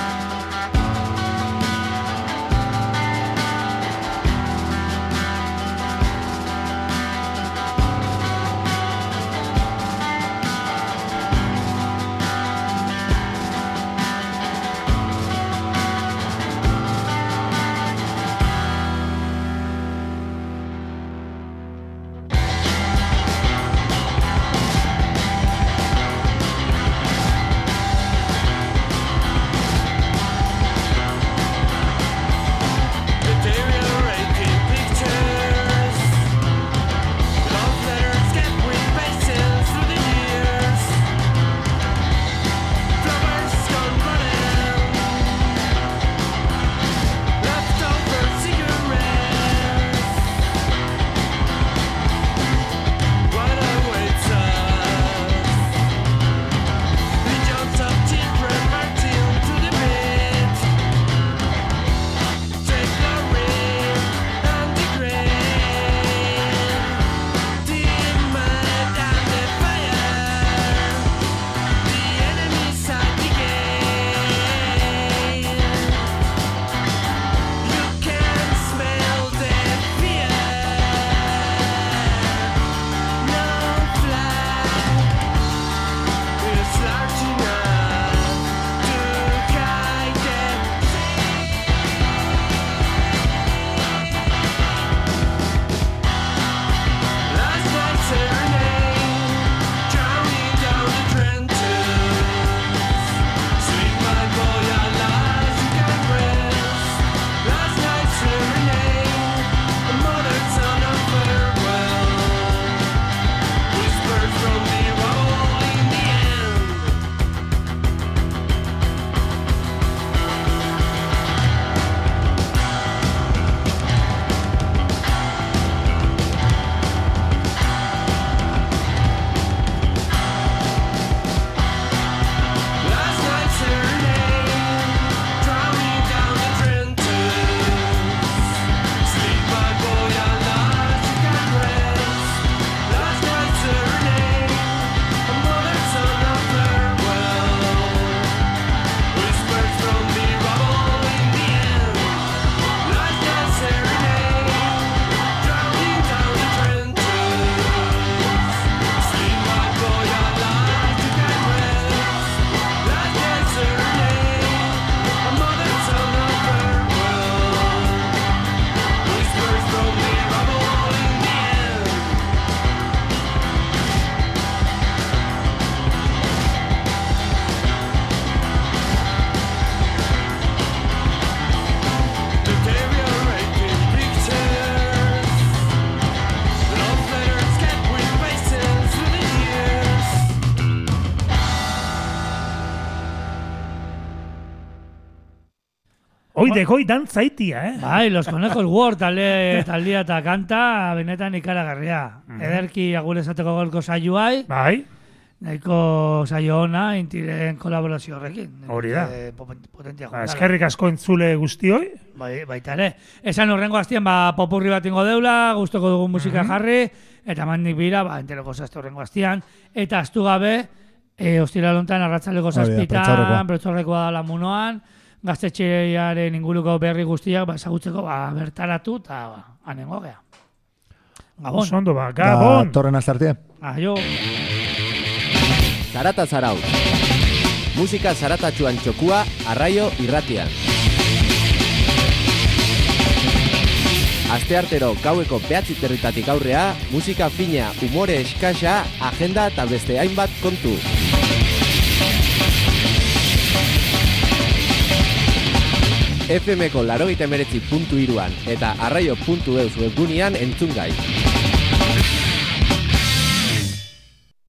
Hoi de goi dantzaitia, eh? Bai, Los Conejos World talde taldia eta kanta benetan ikaragarria. Ederki agur esateko golko saioai, Bai, nahiko saio ona intiren kolaborazio horrekin. Hori da. Eh, poten- Potentia ba, jokala. eskerrik asko entzule guztioi. Bai, baita ere. Esan horrengo aztien, ba, popurri bat ingo deula, gustoko dugun musika jarri, eta mandik bira, ba, enteroko zazte horrengo aztian. Eta astu gabe, e, ostira lontan arratzaleko Hori da, zazpitan, prentsaurrekoa. prentsaurrekoa da lamunoan, gaztetxearen inguruko berri guztiak, ba, ezagutzeko, ba, bertaratu, eta, ba, anengo gea. Gabon. Oso ondo ba, Gabon! Torren azarte. Aio. Zarata Zarautz. Musika zaratatxuan txokua arraio irratian. Asteartero gaueko behatzi territatik aurrea, musika fina, umore eskasa, agenda eta beste hainbat kontu. F Mko larogeita emeretzi puntu iruan eta arraio puntu eus webgunean entzun gai.